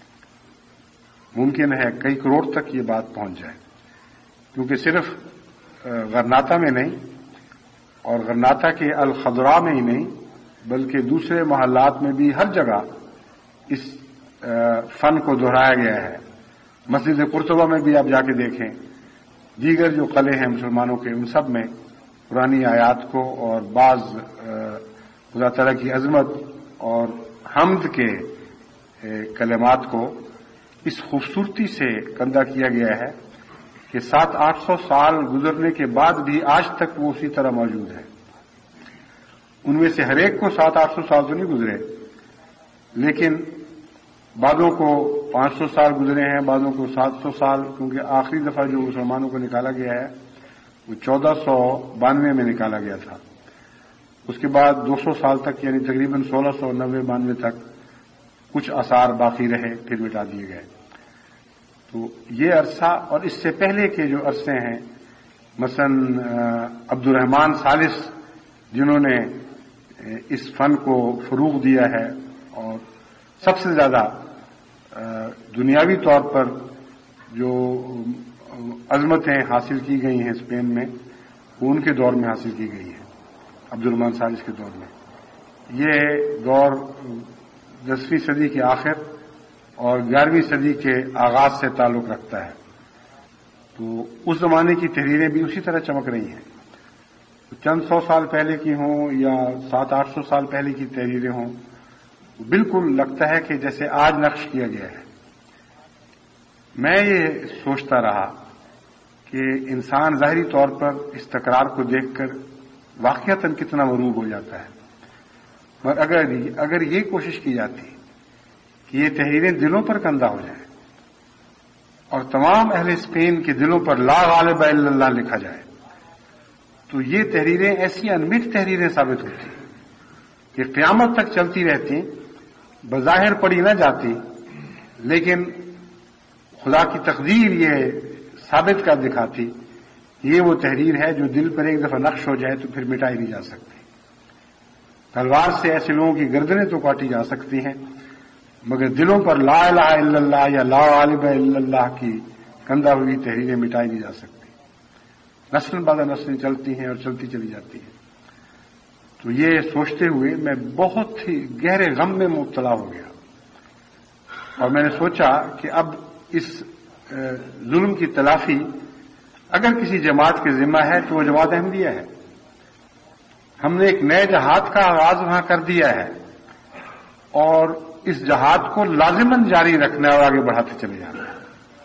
ممکن ہے کئی کروڑ تک یہ بات پہنچ جائے، کیونکہ صرف غرناطہ میں نہیں اور غرناطہ کے الخضراء میں ہی نہیں بلکہ دوسرے محلات میں بھی ہر جگہ اس فن کو دہرایا گیا ہے۔ مسجد قرطبہ میں بھی آپ جا کے دیکھیں، دیگر جو قلعے ہیں مسلمانوں کے ان سب میں پرانی آیات کو اور بعض خدا تعالیٰ کی عظمت اور حمد کے کلمات کو اس خوبصورتی سے کندہ کیا گیا ہے کہ سات آٹھ سو سال گزرنے کے بعد بھی آج تک وہ اسی طرح موجود ہے۔ ان میں سے ہر ایک کو سات آٹھ سو سال تو نہیں گزرے، لیکن بعضوں کو پانچ سو سال گزرے ہیں، بعضوں کو سات سو سال، کیونکہ آخری دفعہ جو مسلمانوں کو نکالا گیا ہے وہ چودہ سو بانوے میں نکالا گیا تھا۔ اس کے بعد دو سو سال تک یعنی تقریباً سولہ سو نوے بانوے تک کچھ آثار باقی رہے، پھر مٹا دیے گئے۔ تو یہ عرصہ اور اس سے پہلے کے جو عرصے ہیں، مثلا عبد الرحمن ثالث جنہوں نے اس فن کو فروغ دیا ہے اور سب سے زیادہ دنیاوی طور پر جو عظمتیں حاصل کی گئی ہیں اسپین میں، وہ ان کے دور میں حاصل کی گئی ہیں، عبد الرحمن ثالث کے دور میں۔ یہ دور دسویں صدی کے آخر اور گیارہویں صدی کے آغاز سے تعلق رکھتا ہے، تو اس زمانے کی تحریریں بھی اسی طرح چمک رہی ہیں، چند سو سال پہلے کی ہوں یا سات آٹھ سو سال پہلے کی تحریریں ہوں، بالکل لگتا ہے کہ جیسے آج نقش کیا گیا ہے۔ میں یہ سوچتا رہا کہ انسان ظاہری طور پر اس تکرار کو دیکھ کر واقعتاً کتنا مروب ہو جاتا ہے، مگر اگر اگر یہ کوشش کی جاتی کہ یہ تحریریں دلوں پر کندہ ہو جائیں اور تمام اہل اسپین کے دلوں پر لا غالب الا اللہ لکھا جائے تو یہ تحریریں ایسی انمٹ تحریریں ثابت ہوتی کہ قیامت تک چلتی رہتی، بظاہر پڑھی نہ جاتی، لیکن خدا کی تقدیر یہ ثابت کر دکھاتی کہ یہ وہ تحریر ہے جو دل پر ایک دفعہ نقش ہو جائے تو پھر مٹائی نہیں جا سکتی۔ تلوار سے ایسے لوگوں کی گردنیں تو کاٹی جا سکتی ہیں، مگر دلوں پر لا الہ الا اللہ یا لا غالب الا اللہ کی کندہ ہوئی تحریریں مٹائی نہیں جا سکتی، نسل بعد نسلیں چلتی ہیں اور چلتی چلی جاتی ہیں۔ تو یہ سوچتے ہوئے میں بہت ہی گہرے غم میں مبتلا ہو گیا اور میں نے سوچا کہ اب اس ظلم کی تلافی اگر کسی جماعت کے ذمہ ہے تو وہ جماعت احمدیہ ہے۔ ہم نے ایک نئے جہاد کا آغاز وہاں کر دیا ہے اور اس جہاد کو لازماً جاری رکھنا اور آگے بڑھاتے چلے جانا ہے۔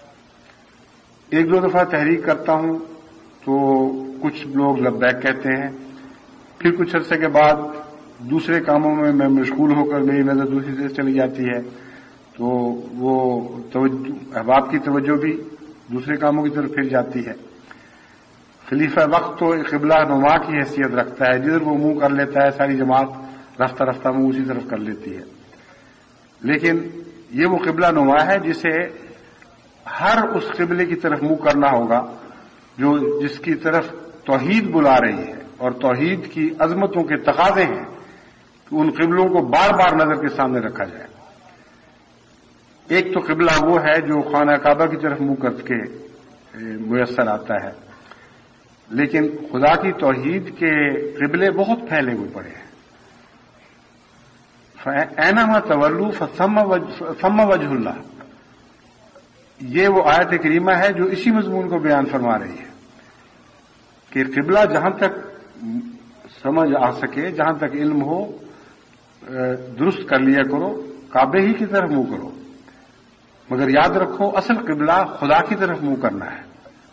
ایک دو دفعہ تحریک کرتا ہوں تو کچھ لوگ لبیک کہتے ہیں، پھر کچھ عرصے کے بعد دوسرے کاموں میں میں مشغول ہو کر میری نظر دوسری طرف چلی جاتی ہے تو وہ احباب کی توجہ بھی دوسرے کاموں کی طرف پھر جاتی ہے۔ خلیفہ وقت تو قبلہ نما کی حیثیت رکھتا ہے، جدھر وہ منہ کر لیتا ہے ساری جماعت رفتہ رفتہ منہ اسی طرف کر لیتی ہے، لیکن یہ وہ قبلہ نما ہے جسے ہر اس قبلے کی طرف منہ کرنا ہوگا جو جس کی طرف توحید بلا رہی ہے اور توحید کی عظمتوں کے تقاضے ہیں کہ ان قبلوں کو بار بار نظر کے سامنے رکھا جائے۔ ایک تو قبلہ وہ ہے جو خانہ کعبہ کی طرف منہ کر کے میسر آتا ہے، لیکن خدا کی توحید کے قبلے بہت پھیلے ہوئے پڑے ہیں. فَأَيْنَمَا تَوَلُّوا فَثَمَّ وَجْهُ اللَّهِ. یہ وہ آیت کریمہ ہے جو اسی مضمون کو بیان فرما رہی ہے کہ قبلہ جہاں تک سمجھ آ سکے، جہاں تک علم ہو، درست کر لیا کرو، کعبے ہی کی طرف منہ کرو، مگر یاد رکھو اصل قبلہ خدا کی طرف منہ کرنا ہے.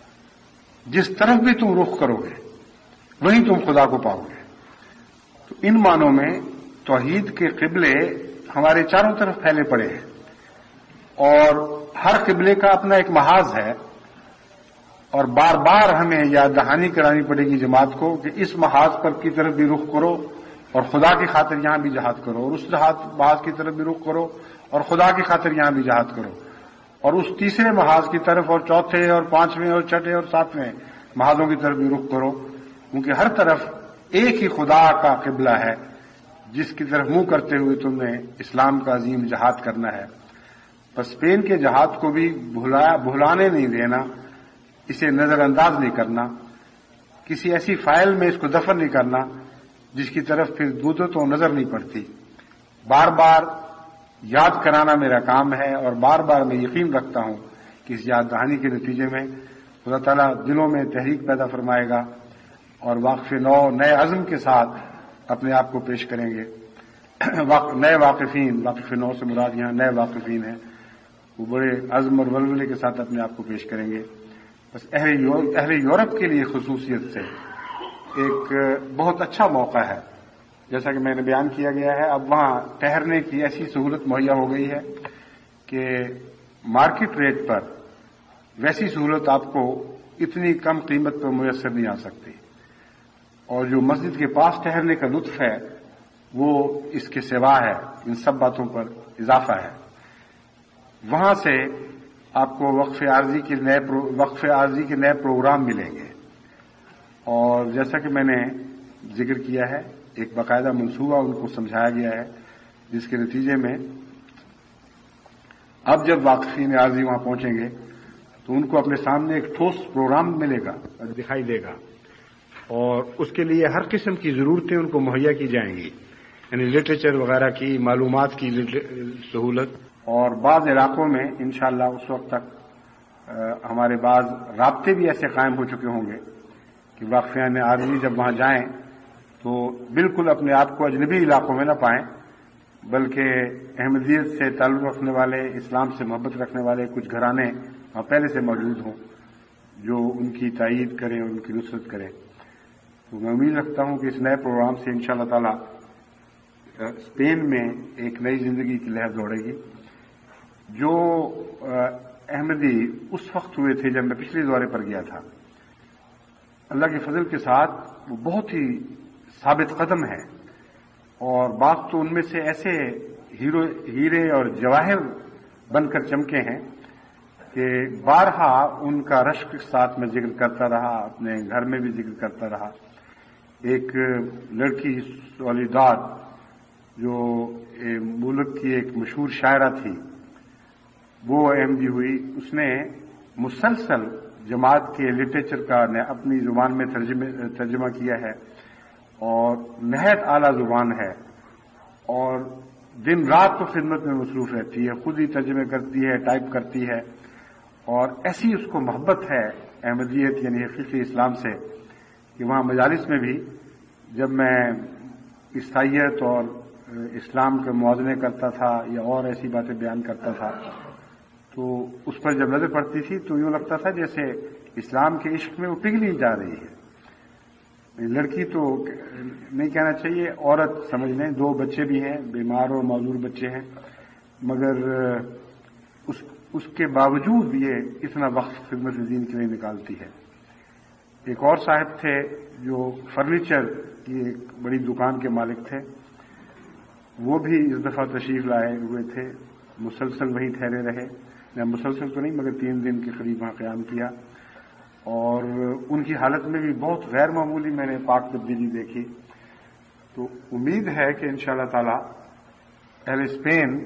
جس طرف بھی تم رخ کرو گے وہیں تم خدا کو پاؤ گے. تو ان معنوں میں توحید کے قبلے ہمارے چاروں طرف پھیلے پڑے ہیں، اور ہر قبلے کا اپنا ایک محاذ ہے، اور بار بار ہمیں یاد دہانی کرانی پڑے گی جماعت کو کہ اس محاذ پر کی طرف بھی رخ کرو اور خدا کی خاطر یہاں بھی جہاد کرو، اور اس محاذ کی طرف بھی رخ کرو اور خدا کی خاطر یہاں بھی جہاد کرو، اور اس تیسرے محاذ کی طرف اور چوتھے اور پانچویں اور چھٹے اور ساتویں محاذوں کی طرف بھی رخ کرو، کیونکہ ہر طرف ایک ہی خدا کا قبلہ ہے جس کی طرف منہ کرتے ہوئے تم نے اسلام کا عظیم جہاد کرنا ہے. بس اسپین کے جہاد کو بھی بھلانے نہیں دینا، اسے نظر انداز نہیں کرنا، کسی ایسی فائل میں اس کو دفن نہیں کرنا جس کی طرف پھر دودھ تو نظر نہیں پڑتی. بار بار یاد کرانا میرا کام ہے، اور بار بار میں یقین رکھتا ہوں کہ اس یاد دہانی کے نتیجے میں خدا تعالیٰ دلوں میں تحریک پیدا فرمائے گا، اور واقف نو نئے عزم کے ساتھ اپنے آپ کو پیش کریں گے. نئے واقفین، واقف نو سے مراد یہاں نئے واقفین ہیں، وہ بڑے عزم اور ولولے کے ساتھ اپنے آپ کو پیش کریں گے. بس اہل یورپ کے لیے خصوصیت سے ایک بہت اچھا موقع ہے، جیسا کہ میں نے بیان کیا گیا ہے. اب وہاں ٹھہرنے کی ایسی سہولت مہیا ہو گئی ہے کہ مارکیٹ ریٹ پر ویسی سہولت آپ کو اتنی کم قیمت پر میسر نہیں آ سکتی، اور جو مسجد کے پاس ٹھہرنے کا لطف ہے وہ اس کے سوا ہے، ان سب باتوں پر اضافہ ہے. وہاں سے آپ کو وقف عارضی کے نئے وقف عارضی کے نئے پروگرام ملیں گے، اور جیسا کہ میں نے ذکر کیا ہے ایک باقاعدہ منصوبہ ان کو سمجھایا گیا ہے، جس کے نتیجے میں اب جب واقفین عارضی وہاں پہنچیں گے تو ان کو اپنے سامنے ایک ٹھوس پروگرام ملے گا، دکھائی دے گا، اور اس کے لیے ہر قسم کی ضرورتیں ان کو مہیا کی جائیں گی، یعنی لٹریچر وغیرہ کی، معلومات کی سہولت. اور بعض علاقوں میں انشاءاللہ اس وقت تک ہمارے بعض رابطے بھی ایسے قائم ہو چکے ہوں گے کہ واقفین عارضی جب وہاں جائیں تو بالکل اپنے آپ کو اجنبی علاقوں میں نہ پائیں، بلکہ احمدیت سے تعلق رکھنے والے، اسلام سے محبت رکھنے والے کچھ گھرانے وہاں پہلے سے موجود ہوں جو ان کی تائید کریں اور ان کی نصرت کریں. تو میں امید رکھتا ہوں کہ اس نئے پروگرام سے انشاءاللہ تعالی اسپین میں ایک نئی زندگی کی لہر دوڑے گی. جو احمدی اس وقت ہوئے تھے جب میں پچھلے دورے پر گیا تھا، اللہ کے فضل کے ساتھ وہ بہت ہی ثابت قدم ہے، اور بعض تو ان میں سے ایسے ہیرو ہیرے اور جواہر بن کر چمکے ہیں کہ بارہا ان کا رشک کے ساتھ میں ذکر کرتا رہا، اپنے گھر میں بھی ذکر کرتا رہا. ایک لڑکی سولیداد جو ملک کی ایک مشہور شاعرہ تھی، وہ احمدی ہوئی، اس نے مسلسل جماعت کے لٹریچر کا اپنی زبان میں ترجمہ کیا ہے، اور نہایت اعلیٰ زبان ہے، اور دن رات تو خدمت میں مصروف رہتی ہے، خود ہی ترجمے کرتی ہے، ٹائپ کرتی ہے، اور ایسی اس کو محبت ہے احمدیت یعنی حقیقی اسلام سے کہ وہاں مجالس میں بھی جب میں عیسائیت اور اسلام کے موازنے کرتا تھا یا اور ایسی باتیں بیان کرتا تھا تو اس پر جب نظر پڑتی تھی تو یوں لگتا تھا جیسے اسلام کے عشق میں وہ پگھلی جا رہی ہے. لڑکی تو نہیں کہنا چاہیے، عورت سمجھ لیں، دو بچے بھی ہیں، بیمار اور معذور بچے ہیں، مگر اس اس کے باوجود یہ اتنا وقت خدمت دین کے لیے نکالتی ہے. ایک اور صاحب تھے جو فرنیچر کی ایک بڑی دکان کے مالک تھے، وہ بھی اس دفعہ تشریف لائے ہوئے تھے، مسلسل وہیں ٹھہرے رہے، مسلسل تو نہیں مگر تین دن کے قریب وہاں قیام کیا، اور ان کی حالت میں بھی بہت غیر معمولی میں نے پاک تبدیلی دیکھی. تو امید ہے کہ انشاءاللہ تعالی اہل اسپین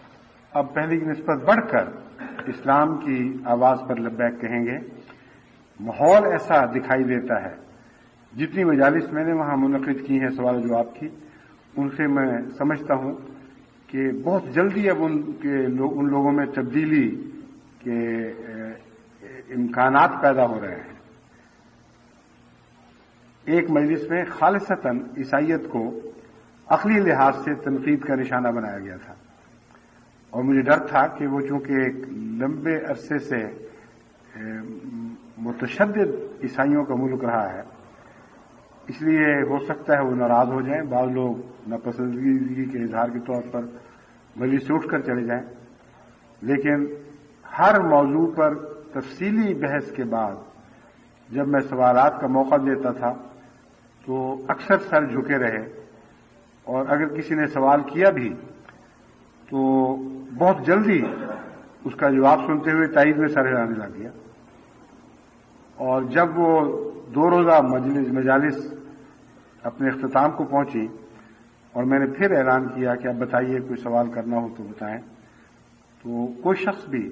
اب پہلے کی نسبت بڑھ کر اسلام کی آواز پر لبیک کہیں گے، माहौल ऐसा दिखाई देता है। जितनी मजालिस मैंने वहां मुनक़िद की हैं सवाल जवाब की, उनसे मैं समझता हूं कि बहुत जल्दी अब उनके लो, उन लोगों में तब्दीली के इम्कानात पैदा हो रहे हैं। एक मजलिस में खालिसतन ईसाइयत को अक़ली लिहाज से तनकीद का निशाना बनाया गया था, और मुझे डर था कि वो चूंकि एक लंबे अरसे से मुतशद्दिद ईसाइयों का मुल्क रहा है, इसलिए हो सकता है वो नाराज हो जाएं, बाद लोग नापसंदगी के इजहार के तौर पर मजलिस से उठकर चले जाएं। लेकिन हर मौजू पर तफसीली बहस के बाद जब मैं सवालात का मौका देता था तो अक्सर सर झुके रहे, और अगर किसी ने सवाल किया भी तो बहुत जल्दी उसका जवाब सुनते हुए तायीद में सर हिलाने लग गया। और जब वो दो रोजा मजलिस मजालिस अपने इख्तिताम को पहुंची और मैंने फिर ऐलान किया कि अब बताइए, कोई सवाल करना हो तो बताएं, तो कोई शख्स भी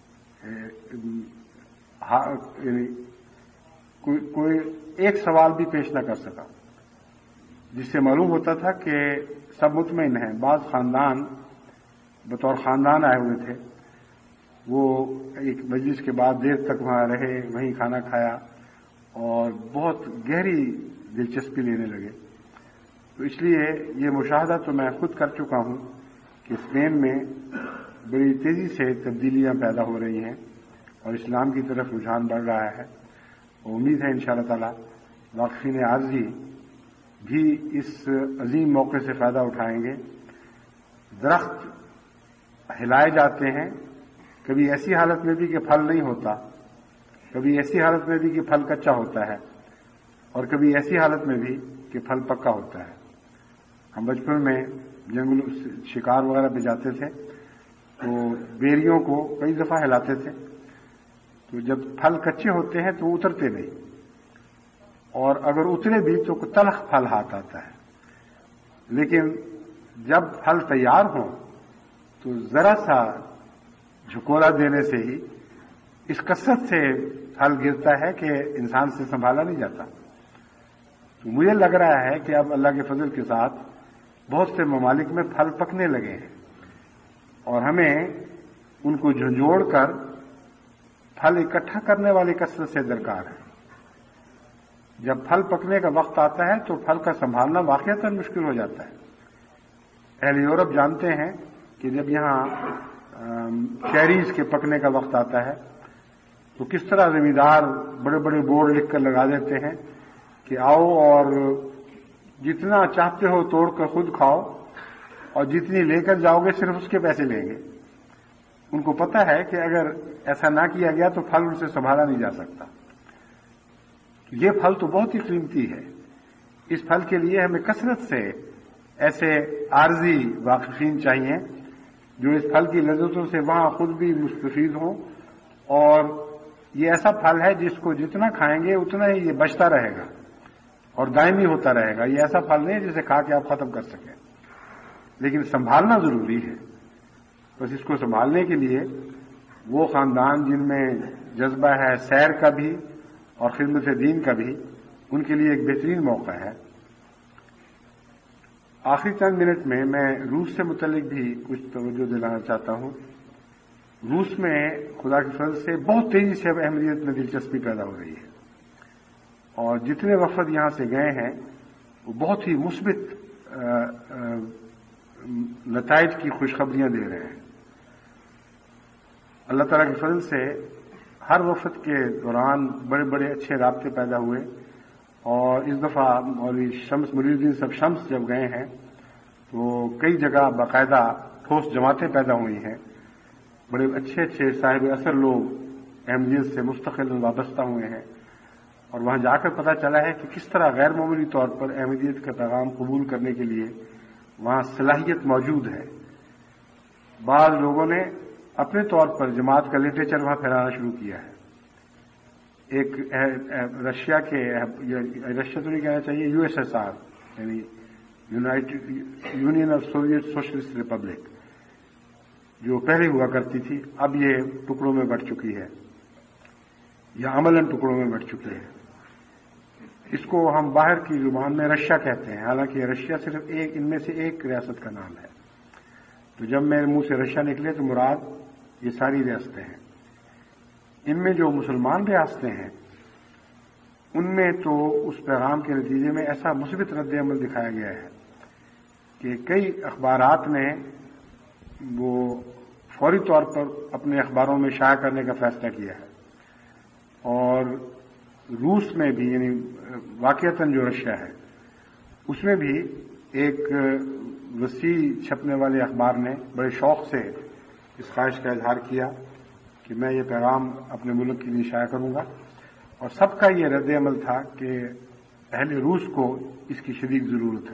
कोई कोई एक सवाल भी पेश न कर सका, जिससे मालूम होता था कि सब मुतमईन हैं। बाज़ खानदान बतौर खानदान आए हुए थे, वो एक मजलिस के बाद देर तक वहां रहे, वहीं खाना खाया और बहुत गहरी दिलचस्पी लेने लगे। तो इसलिए ये मुशाहदा तो मैं खुद कर चुका हूं कि स्पेन में बड़ी तेजी से तब्दीलियां पैदा हो रही हैं और इस्लाम की तरफ रुझान बढ़ रहा है। उम्मीद है इंशाअल्लाह ताला वाक़िफ़ीन आर्ज़ी भी इस अजीम मौके से फायदा उठाएंगे। दरख्त हिलाए जाते हैं, कभी ऐसी हालत में भी कि फल नहीं होता, कभी ऐसी हालत में भी कि फल कच्चा होता है, और कभी ऐसी हालत में भी कि फल पक्का होता है। हम बचपन में जंगल शिकार वगैरह पे जाते थे तो बेरियों को कई दफा हिलाते थे, तो जब फल कच्चे होते हैं तो उतरते नहीं, और अगर उतरे भी तो तलख फल हाथ आता है। लेकिन जब फल तैयार हो तो जरा सा झुकोला देने से ही इस कसरत से फल गिरता है कि इंसान से संभाला नहीं जाता। तो मुझे लग रहा है कि अब अल्लाह के फजल के साथ बहुत से ममालिक में फल पकने लगे हैं, और हमें उनको झंझोड़ कर फल इकट्ठा करने वाली कसरत से दरकार है। जब फल पकने का वक्त आता है तो फल का संभालना वाकईतन मुश्किल हो जाता है। अहले यूरोप जानते हैं कि जब यहां चेरीज के पकने का वक्त आता है तो किस तरह जमींदार बड़े बड़े बोर्ड लिखकर लगा देते हैं कि आओ और जितना चाहते हो तोड़कर खुद खाओ, और जितनी लेकर जाओगे सिर्फ उसके पैसे लेंगे। उनको पता है कि अगर ऐसा ना किया गया तो फल उनसे संभाला नहीं जा सकता। ये फल तो बहुत ही कीमती है। इस फल के लिए हमें कसरत से ऐसे आर्जी वाकिफीन चाहिए जो इस फल की लज्जतों से वहां खुद भी मुस्तफीद हों, और ये ऐसा फल है जिसको जितना खाएंगे उतना ही ये बचता रहेगा और दायमी होता रहेगा। ये ऐसा फल नहीं है जिसे खा के आप खत्म कर सकें, लेकिन संभालना जरूरी है। बस इसको संभालने के लिए वो खानदान जिनमें जज्बा है सैर का भी और खिदमत दीन का भी, उनके लिए एक बेहतरीन मौका है। आखिरी चंद मिनट में मैं रूस से मुतल्लिक भी कुछ तवज्जो दिलाना चाहता हूं। रूस में खुदा के फजल से बहुत तेजी से अब अहमदियत में दिलचस्पी पैदा हो रही है, और जितने वफद यहां से गए हैं वो बहुत ही मुस्बित नताइज की खुशखबरियां दे रहे हैं। अल्लाह ताला के फजल से हर वफद के दौरान बड़े बड़े अच्छे राब्ते पैदा हुए, और इस दफा मौलवी शम्स मुरीदुद्दीन सब शम्स जब गए हैं तो कई जगह बाकायदा ठोस जमातें पैदा हुई हैं। बड़े अच्छे अच्छे साहिब असर लोग अहमदियत से मुस्तकिल वाबस्ता हुए हैं, और वहां जाकर पता चला है कि किस तरह गैर मामूली तौर पर अहमदियत का पैगाम कबूल करने के लिए वहां सलाहियत मौजूद है। बाद लोगों ने अपने तौर पर जमात का लिटरेचर वहां फैलाना शुरू किया है। एक रशिया के, रशिया तो नहीं कहना चाहिए, यूएसएसआर यानी United Union of Soviet Socialist Republic, जो पहले हुआ करती थी, अब ये टुकड़ों में बंट चुकी है। یا عملاً ٹکڑوں میں بٹ چکی ہے۔ اس کو ہم باہر کی زبان میں رشیا کہتے ہیں، حالانکہ رشیا صرف ایک ان میں سے ایک ریاست کا نام ہے۔ تو جب میرے منہ سے رشیا نکلے تو مراد یہ ساری ریاستیں ہیں۔ ان میں جو مسلمان ریاستیں ہیں ان میں تو اس پیغام کے نتیجے میں ایسا مثبت رد عمل دکھایا گیا ہے کہ کئی اخبارات نے وہ فوری طور پر اپنے اخباروں میں شائع کرنے کا فیصلہ کیا ہے، اور روس میں بھی، یعنی واقعتاً جو رشیا ہے اس میں بھی ایک وسیع چھپنے والے اخبار نے بڑے شوق سے اس خواہش کا اظہار کیا کہ میں یہ پیغام اپنے ملک کے لیے شائع کروں گا، اور سب کا یہ رد عمل تھا کہ اہل روس کو اس کی شدید ضرورت ہے۔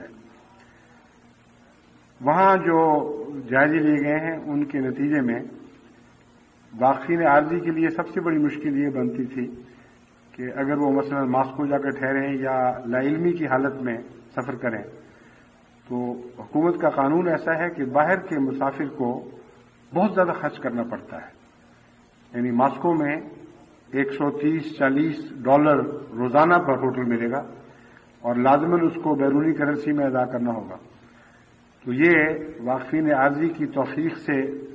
وہاں جو جائزے لیے گئے ہیں ان کے نتیجے میں واقفین عارضی کے لیے سب سے بڑی مشکل یہ بنتی تھی کہ اگر وہ مثلا ماسکو جا کر ٹھہریں یا لا علمی کی حالت میں سفر کریں تو حکومت کا قانون ایسا ہے کہ باہر کے مسافر کو بہت زیادہ خرچ کرنا پڑتا ہے، یعنی ماسکو میں ایک سو تیس چالیس ڈالر روزانہ پر ہوٹل ملے گا اور لازماً اس کو بیرونی کرنسی میں ادا کرنا ہوگا۔ تو یہ واقفین عارضی کی توفیق سے،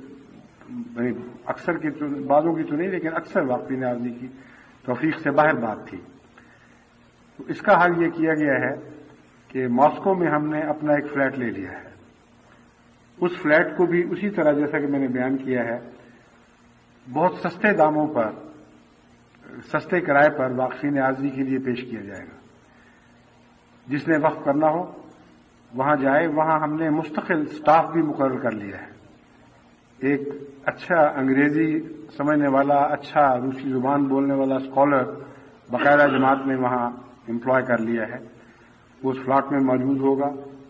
اکثر کی تو بعضوں کی تو نہیں لیکن اکثر واقفین عارضی کی توفیق سے باہر بات تھی۔ تو اس کا حل یہ کیا گیا ہے کہ ماسکو میں ہم نے اپنا ایک فلیٹ لے لیا ہے۔ اس فلیٹ کو بھی اسی طرح جیسا کہ میں نے بیان کیا ہے بہت سستے داموں پر، سستے کرائے پر واقفین عارضی کے لیے پیش کیا جائے گا۔ جس نے وقف کرنا ہو وہاں جائے۔ وہاں ہم نے مستقل سٹاف بھی مقرر کر لیا ہے، ایک اچھا انگریزی سمجھنے والا، اچھا روسی زبان بولنے والا اسکالر باقاعدہ جماعت میں وہاں امپلوائے کر لیا ہے۔ وہ اس فلاٹ میں موجود ہوگا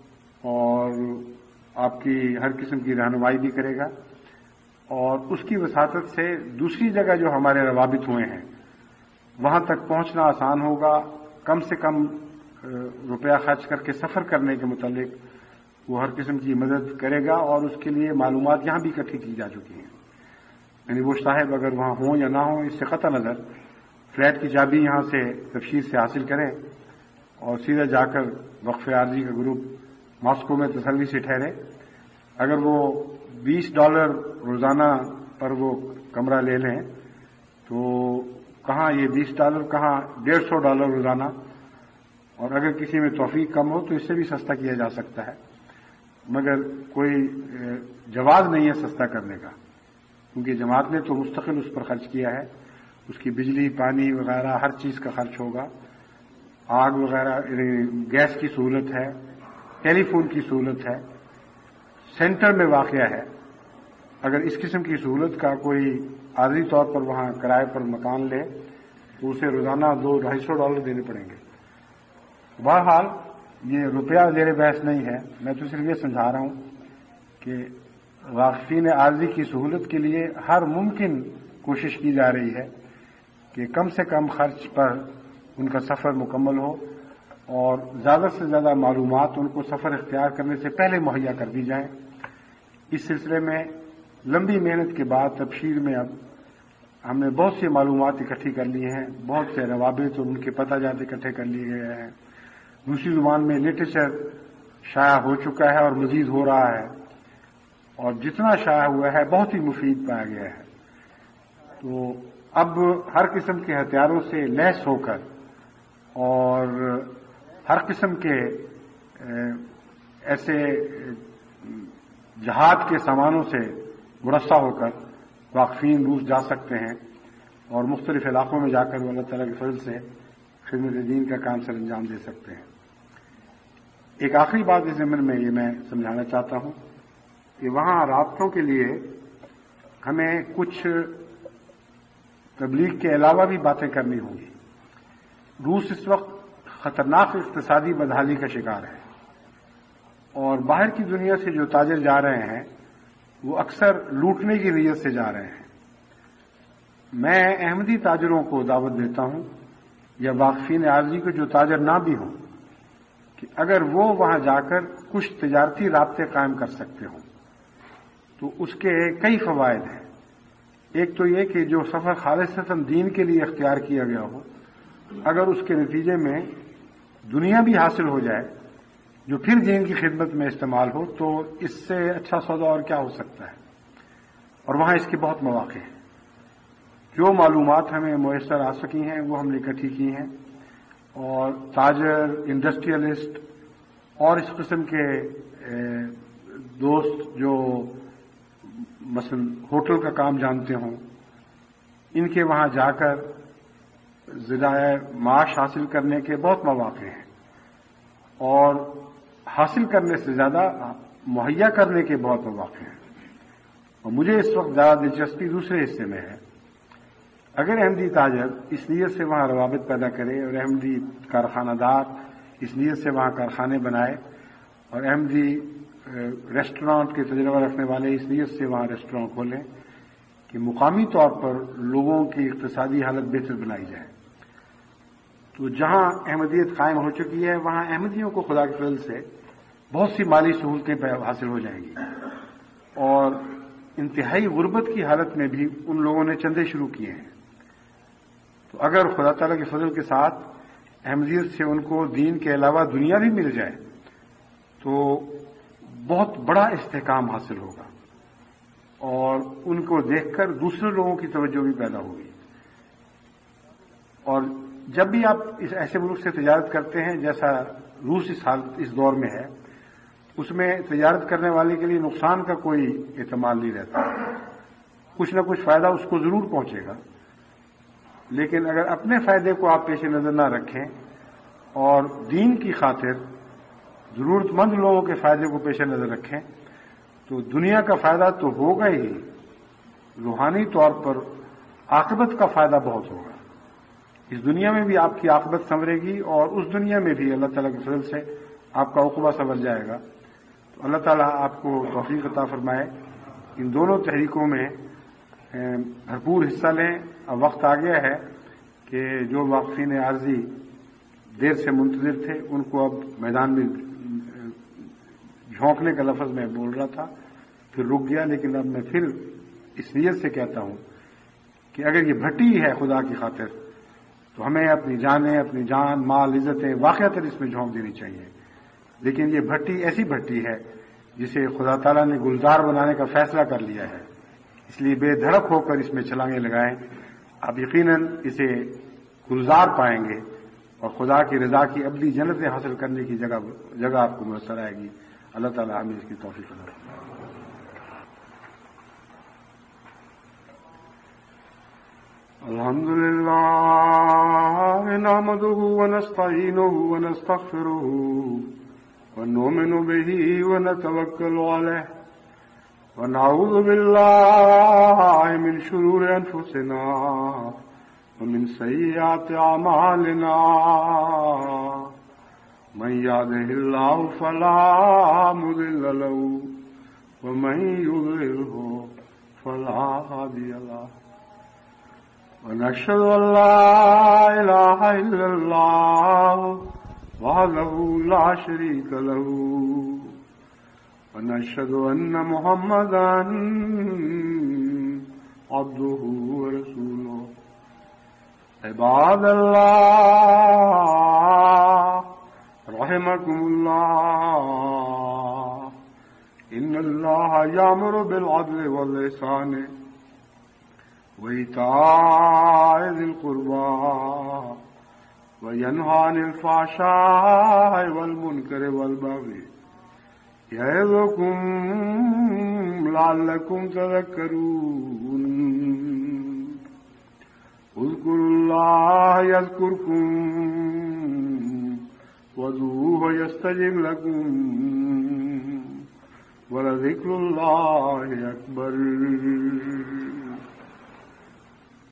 اور آپ کی ہر قسم کی رہنمائی بھی کرے گا، اور اس کی وساطت سے دوسری جگہ جو ہمارے روابط ہوئے ہیں وہاں تک پہنچنا آسان ہوگا۔ کم سے کم روپیہ خرچ کر کے سفر کرنے کے متعلق وہ ہر قسم کی مدد کرے گا، اور اس کے لیے معلومات یہاں بھی اکٹھی کی جا چکی ہیں۔ یعنی وہ صاحب اگر وہاں ہوں یا نہ ہوں اس سے قطع نظر فلیٹ کی چابی یہاں سے تفصیل سے حاصل کریں اور سیدھا جا کر وقف عارضی کا گروپ ماسکو میں تسلی سے ٹھہرے۔ اگر وہ بیس ڈالر روزانہ پر وہ کمرہ لے لیں تو کہاں یہ بیس ڈالر کہاں ڈیڑھ سو ڈالر روزانہ، اور اگر کسی میں توفیق کم ہو تو اس سے بھی سستا کیا جا سکتا ہے، مگر کوئی جواز نہیں ہے سستا کرنے کا، کیونکہ جماعت نے تو مستقل اس پر خرچ کیا ہے۔ اس کی بجلی، پانی وغیرہ ہر چیز کا خرچ ہوگا، آگ وغیرہ، گیس کی سہولت ہے، ٹیلی فون کی سہولت ہے، سینٹر میں واقع ہے۔ اگر اس قسم کی سہولت کا کوئی عارضی طور پر وہاں کرائے پر مکان لے تو اسے روزانہ دو ڈھائی سو ڈالر دینے پڑیں گے۔ بہرحال یہ روپیہ زیر بحث نہیں ہے، میں تو صرف یہ سمجھا رہا ہوں کہ واقفین عارضی کی سہولت کے لیے ہر ممکن کوشش کی جا رہی ہے کہ کم سے کم خرچ پر ان کا سفر مکمل ہو، اور زیادہ سے زیادہ معلومات ان کو سفر اختیار کرنے سے پہلے مہیا کر دی جائیں۔ اس سلسلے میں لمبی محنت کے بعد تبشیر میں اب ہم نے بہت سی معلومات اکٹھی کر لی ہیں، بہت سے روابط اور ان کے پتہ جات اکٹھے کر لیے گئے ہیں۔ روسی زبان میں لٹریچر شائع ہو چکا ہے اور مزید ہو رہا ہے، اور جتنا شائع ہوا ہے بہت ہی مفید پایا گیا ہے۔ تو اب ہر قسم کے ہتھیاروں سے لیس ہو کر اور ہر قسم کے ایسے جہاد کے سامانوں سے مرصع ہو کر واقفین روس جا سکتے ہیں اور مختلف علاقوں میں جا کر وہ اللہ تعالیٰ کے فضل سے خدمت دین کا کام سر انجام دے سکتے ہیں۔ ایک آخری بات اس ضمن میں یہ میں سمجھانا چاہتا ہوں کہ وہاں رابطوں کے لیے ہمیں کچھ تبلیغ کے علاوہ بھی باتیں کرنی ہوں گی۔ روس اس وقت خطرناک اقتصادی بدحالی کا شکار ہے، اور باہر کی دنیا سے جو تاجر جا رہے ہیں وہ اکثر لوٹنے کی نیت سے جا رہے ہیں۔ میں احمدی تاجروں کو دعوت دیتا ہوں یا واقفین عارضی کو جو تاجر نہ بھی ہوں کہ اگر وہ وہاں جا کر کچھ تجارتی رابطے قائم کر سکتے ہوں تو اس کے کئی فوائد ہیں۔ ایک تو یہ کہ جو سفر خالصتاً دین کے لیے اختیار کیا گیا ہو، اگر اس کے نتیجے میں دنیا بھی حاصل ہو جائے جو پھر دین کی خدمت میں استعمال ہو، تو اس سے اچھا سودا اور کیا ہو سکتا ہے؟ اور وہاں اس کے بہت مواقع ہیں۔ جو معلومات ہمیں میسر آ سکی ہیں وہ ہم نے اکٹھی کی ہیں، اور تاجر، انڈسٹریلسٹ اور اس قسم کے دوست جو مثلا ہوٹل کا کام جانتے ہوں، ان کے وہاں جا کر ذرائع معاش حاصل کرنے کے بہت مواقع ہیں، اور حاصل کرنے سے زیادہ مہیا کرنے کے بہت مواقع ہیں۔ اور مجھے اس وقت زیادہ دلچسپی دوسرے حصے میں ہے۔ اگر احمدی تاجر اس نیت سے وہاں روابط پیدا کرے، اور احمدی کارخانہ دار اس نیت سے وہاں کارخانے بنائے، اور احمدی ریسٹورانٹ کے تجربہ رکھنے والے اس نیت سے وہاں ریسٹورانٹ کھولیں کہ مقامی طور پر لوگوں کی اقتصادی حالت بہتر بنائی جائے، تو جہاں احمدیت قائم ہو چکی ہے وہاں احمدیوں کو خدا کے فضل سے بہت سی مالی سہولتیں حاصل ہو جائیں گی، اور انتہائی غربت کی حالت میں بھی ان لوگوں نے چندے شروع کیے ہیں۔ تو اگر خدا تعالیٰ کے فضل کے ساتھ احمدیت سے ان کو دین کے علاوہ دنیا بھی مل جائے تو بہت بڑا استحکام حاصل ہوگا، اور ان کو دیکھ کر دوسرے لوگوں کی توجہ بھی پیدا ہوگی۔ اور جب بھی آپ اس ایسے ملک سے تجارت کرتے ہیں جیسا روس اس حال اس دور میں ہے، اس میں تجارت کرنے والے کے لیے نقصان کا کوئی احتمال نہیں رہتا، کچھ نہ کچھ فائدہ اس کو ضرور پہنچے گا، لیکن اگر اپنے فائدے کو آپ پیش نظر نہ رکھیں اور دین کی خاطر ضرورت مند لوگوں کے فائدے کو پیش نظر رکھیں، تو دنیا کا فائدہ تو ہوگا ہی، روحانی طور پر عاقبت کا فائدہ بہت ہوگا۔ اس دنیا میں بھی آپ کی عاقبت سنورے گی، اور اس دنیا میں بھی اللہ تعالیٰ کے فضل سے آپ کا عقبہ سنور جائے گا۔ تو اللہ تعالیٰ آپ کو توفیق عطا فرمائے، ان دونوں تحریکوں میں بھرپور حصہ لیں۔ اب وقت آ گیا ہے کہ جو واقفین عارضی دیر سے منتظر تھے ان کو اب میدان میں جھونکنے کا لفظ میں بول رہا تھا، پھر رک گیا، لیکن اب میں پھر اس نیت سے کہتا ہوں کہ اگر یہ بھٹی ہے خدا کی خاطر تو ہمیں اپنی جانیں، اپنی جان، مال، عزتیں واقعتاً اس میں جھونک دینی چاہیے، لیکن یہ بھٹی ایسی بھٹی ہے جسے خدا تعالیٰ نے گلزار بنانے کا فیصلہ کر لیا ہے، اس لیے بے دھڑک ہو کر اس میں چھلانگیں لگائیں، آپ یقیناً اسے گلزار پائیں گے، اور خدا کی رضا کی ابدی جنتیں حاصل کرنے کی جگہ جگہ آپ کو میسر آئے گی۔ اللہ تعالیٰ ہمیں اس کی توفیق عطا فرمائے۔ الحمد للہ نحمده ونستعینه ونستغفره ونؤمن به ونتوکل علیہ ونعوذ باللہ من شرور انفسنا ومن سیئات اعمالنا، من يهده الله فلا مضل له ومن يضلله فلا هادي له، ونشهد أن لا إله إلا الله وحده لا شريك له، ونشهد أن محمدا عبده ورسوله۔ عباد الله رحمكم الله، إن الله يأمر بالعدل والإحسان وإيتاء ذي القربى وينهى عن الفحشاء والمنكر والبغي يعظكم لعلكم تذكرون۔ اذكروا الله يذكركم وادعوه يستجب لكم ولذكر الله أكبر۔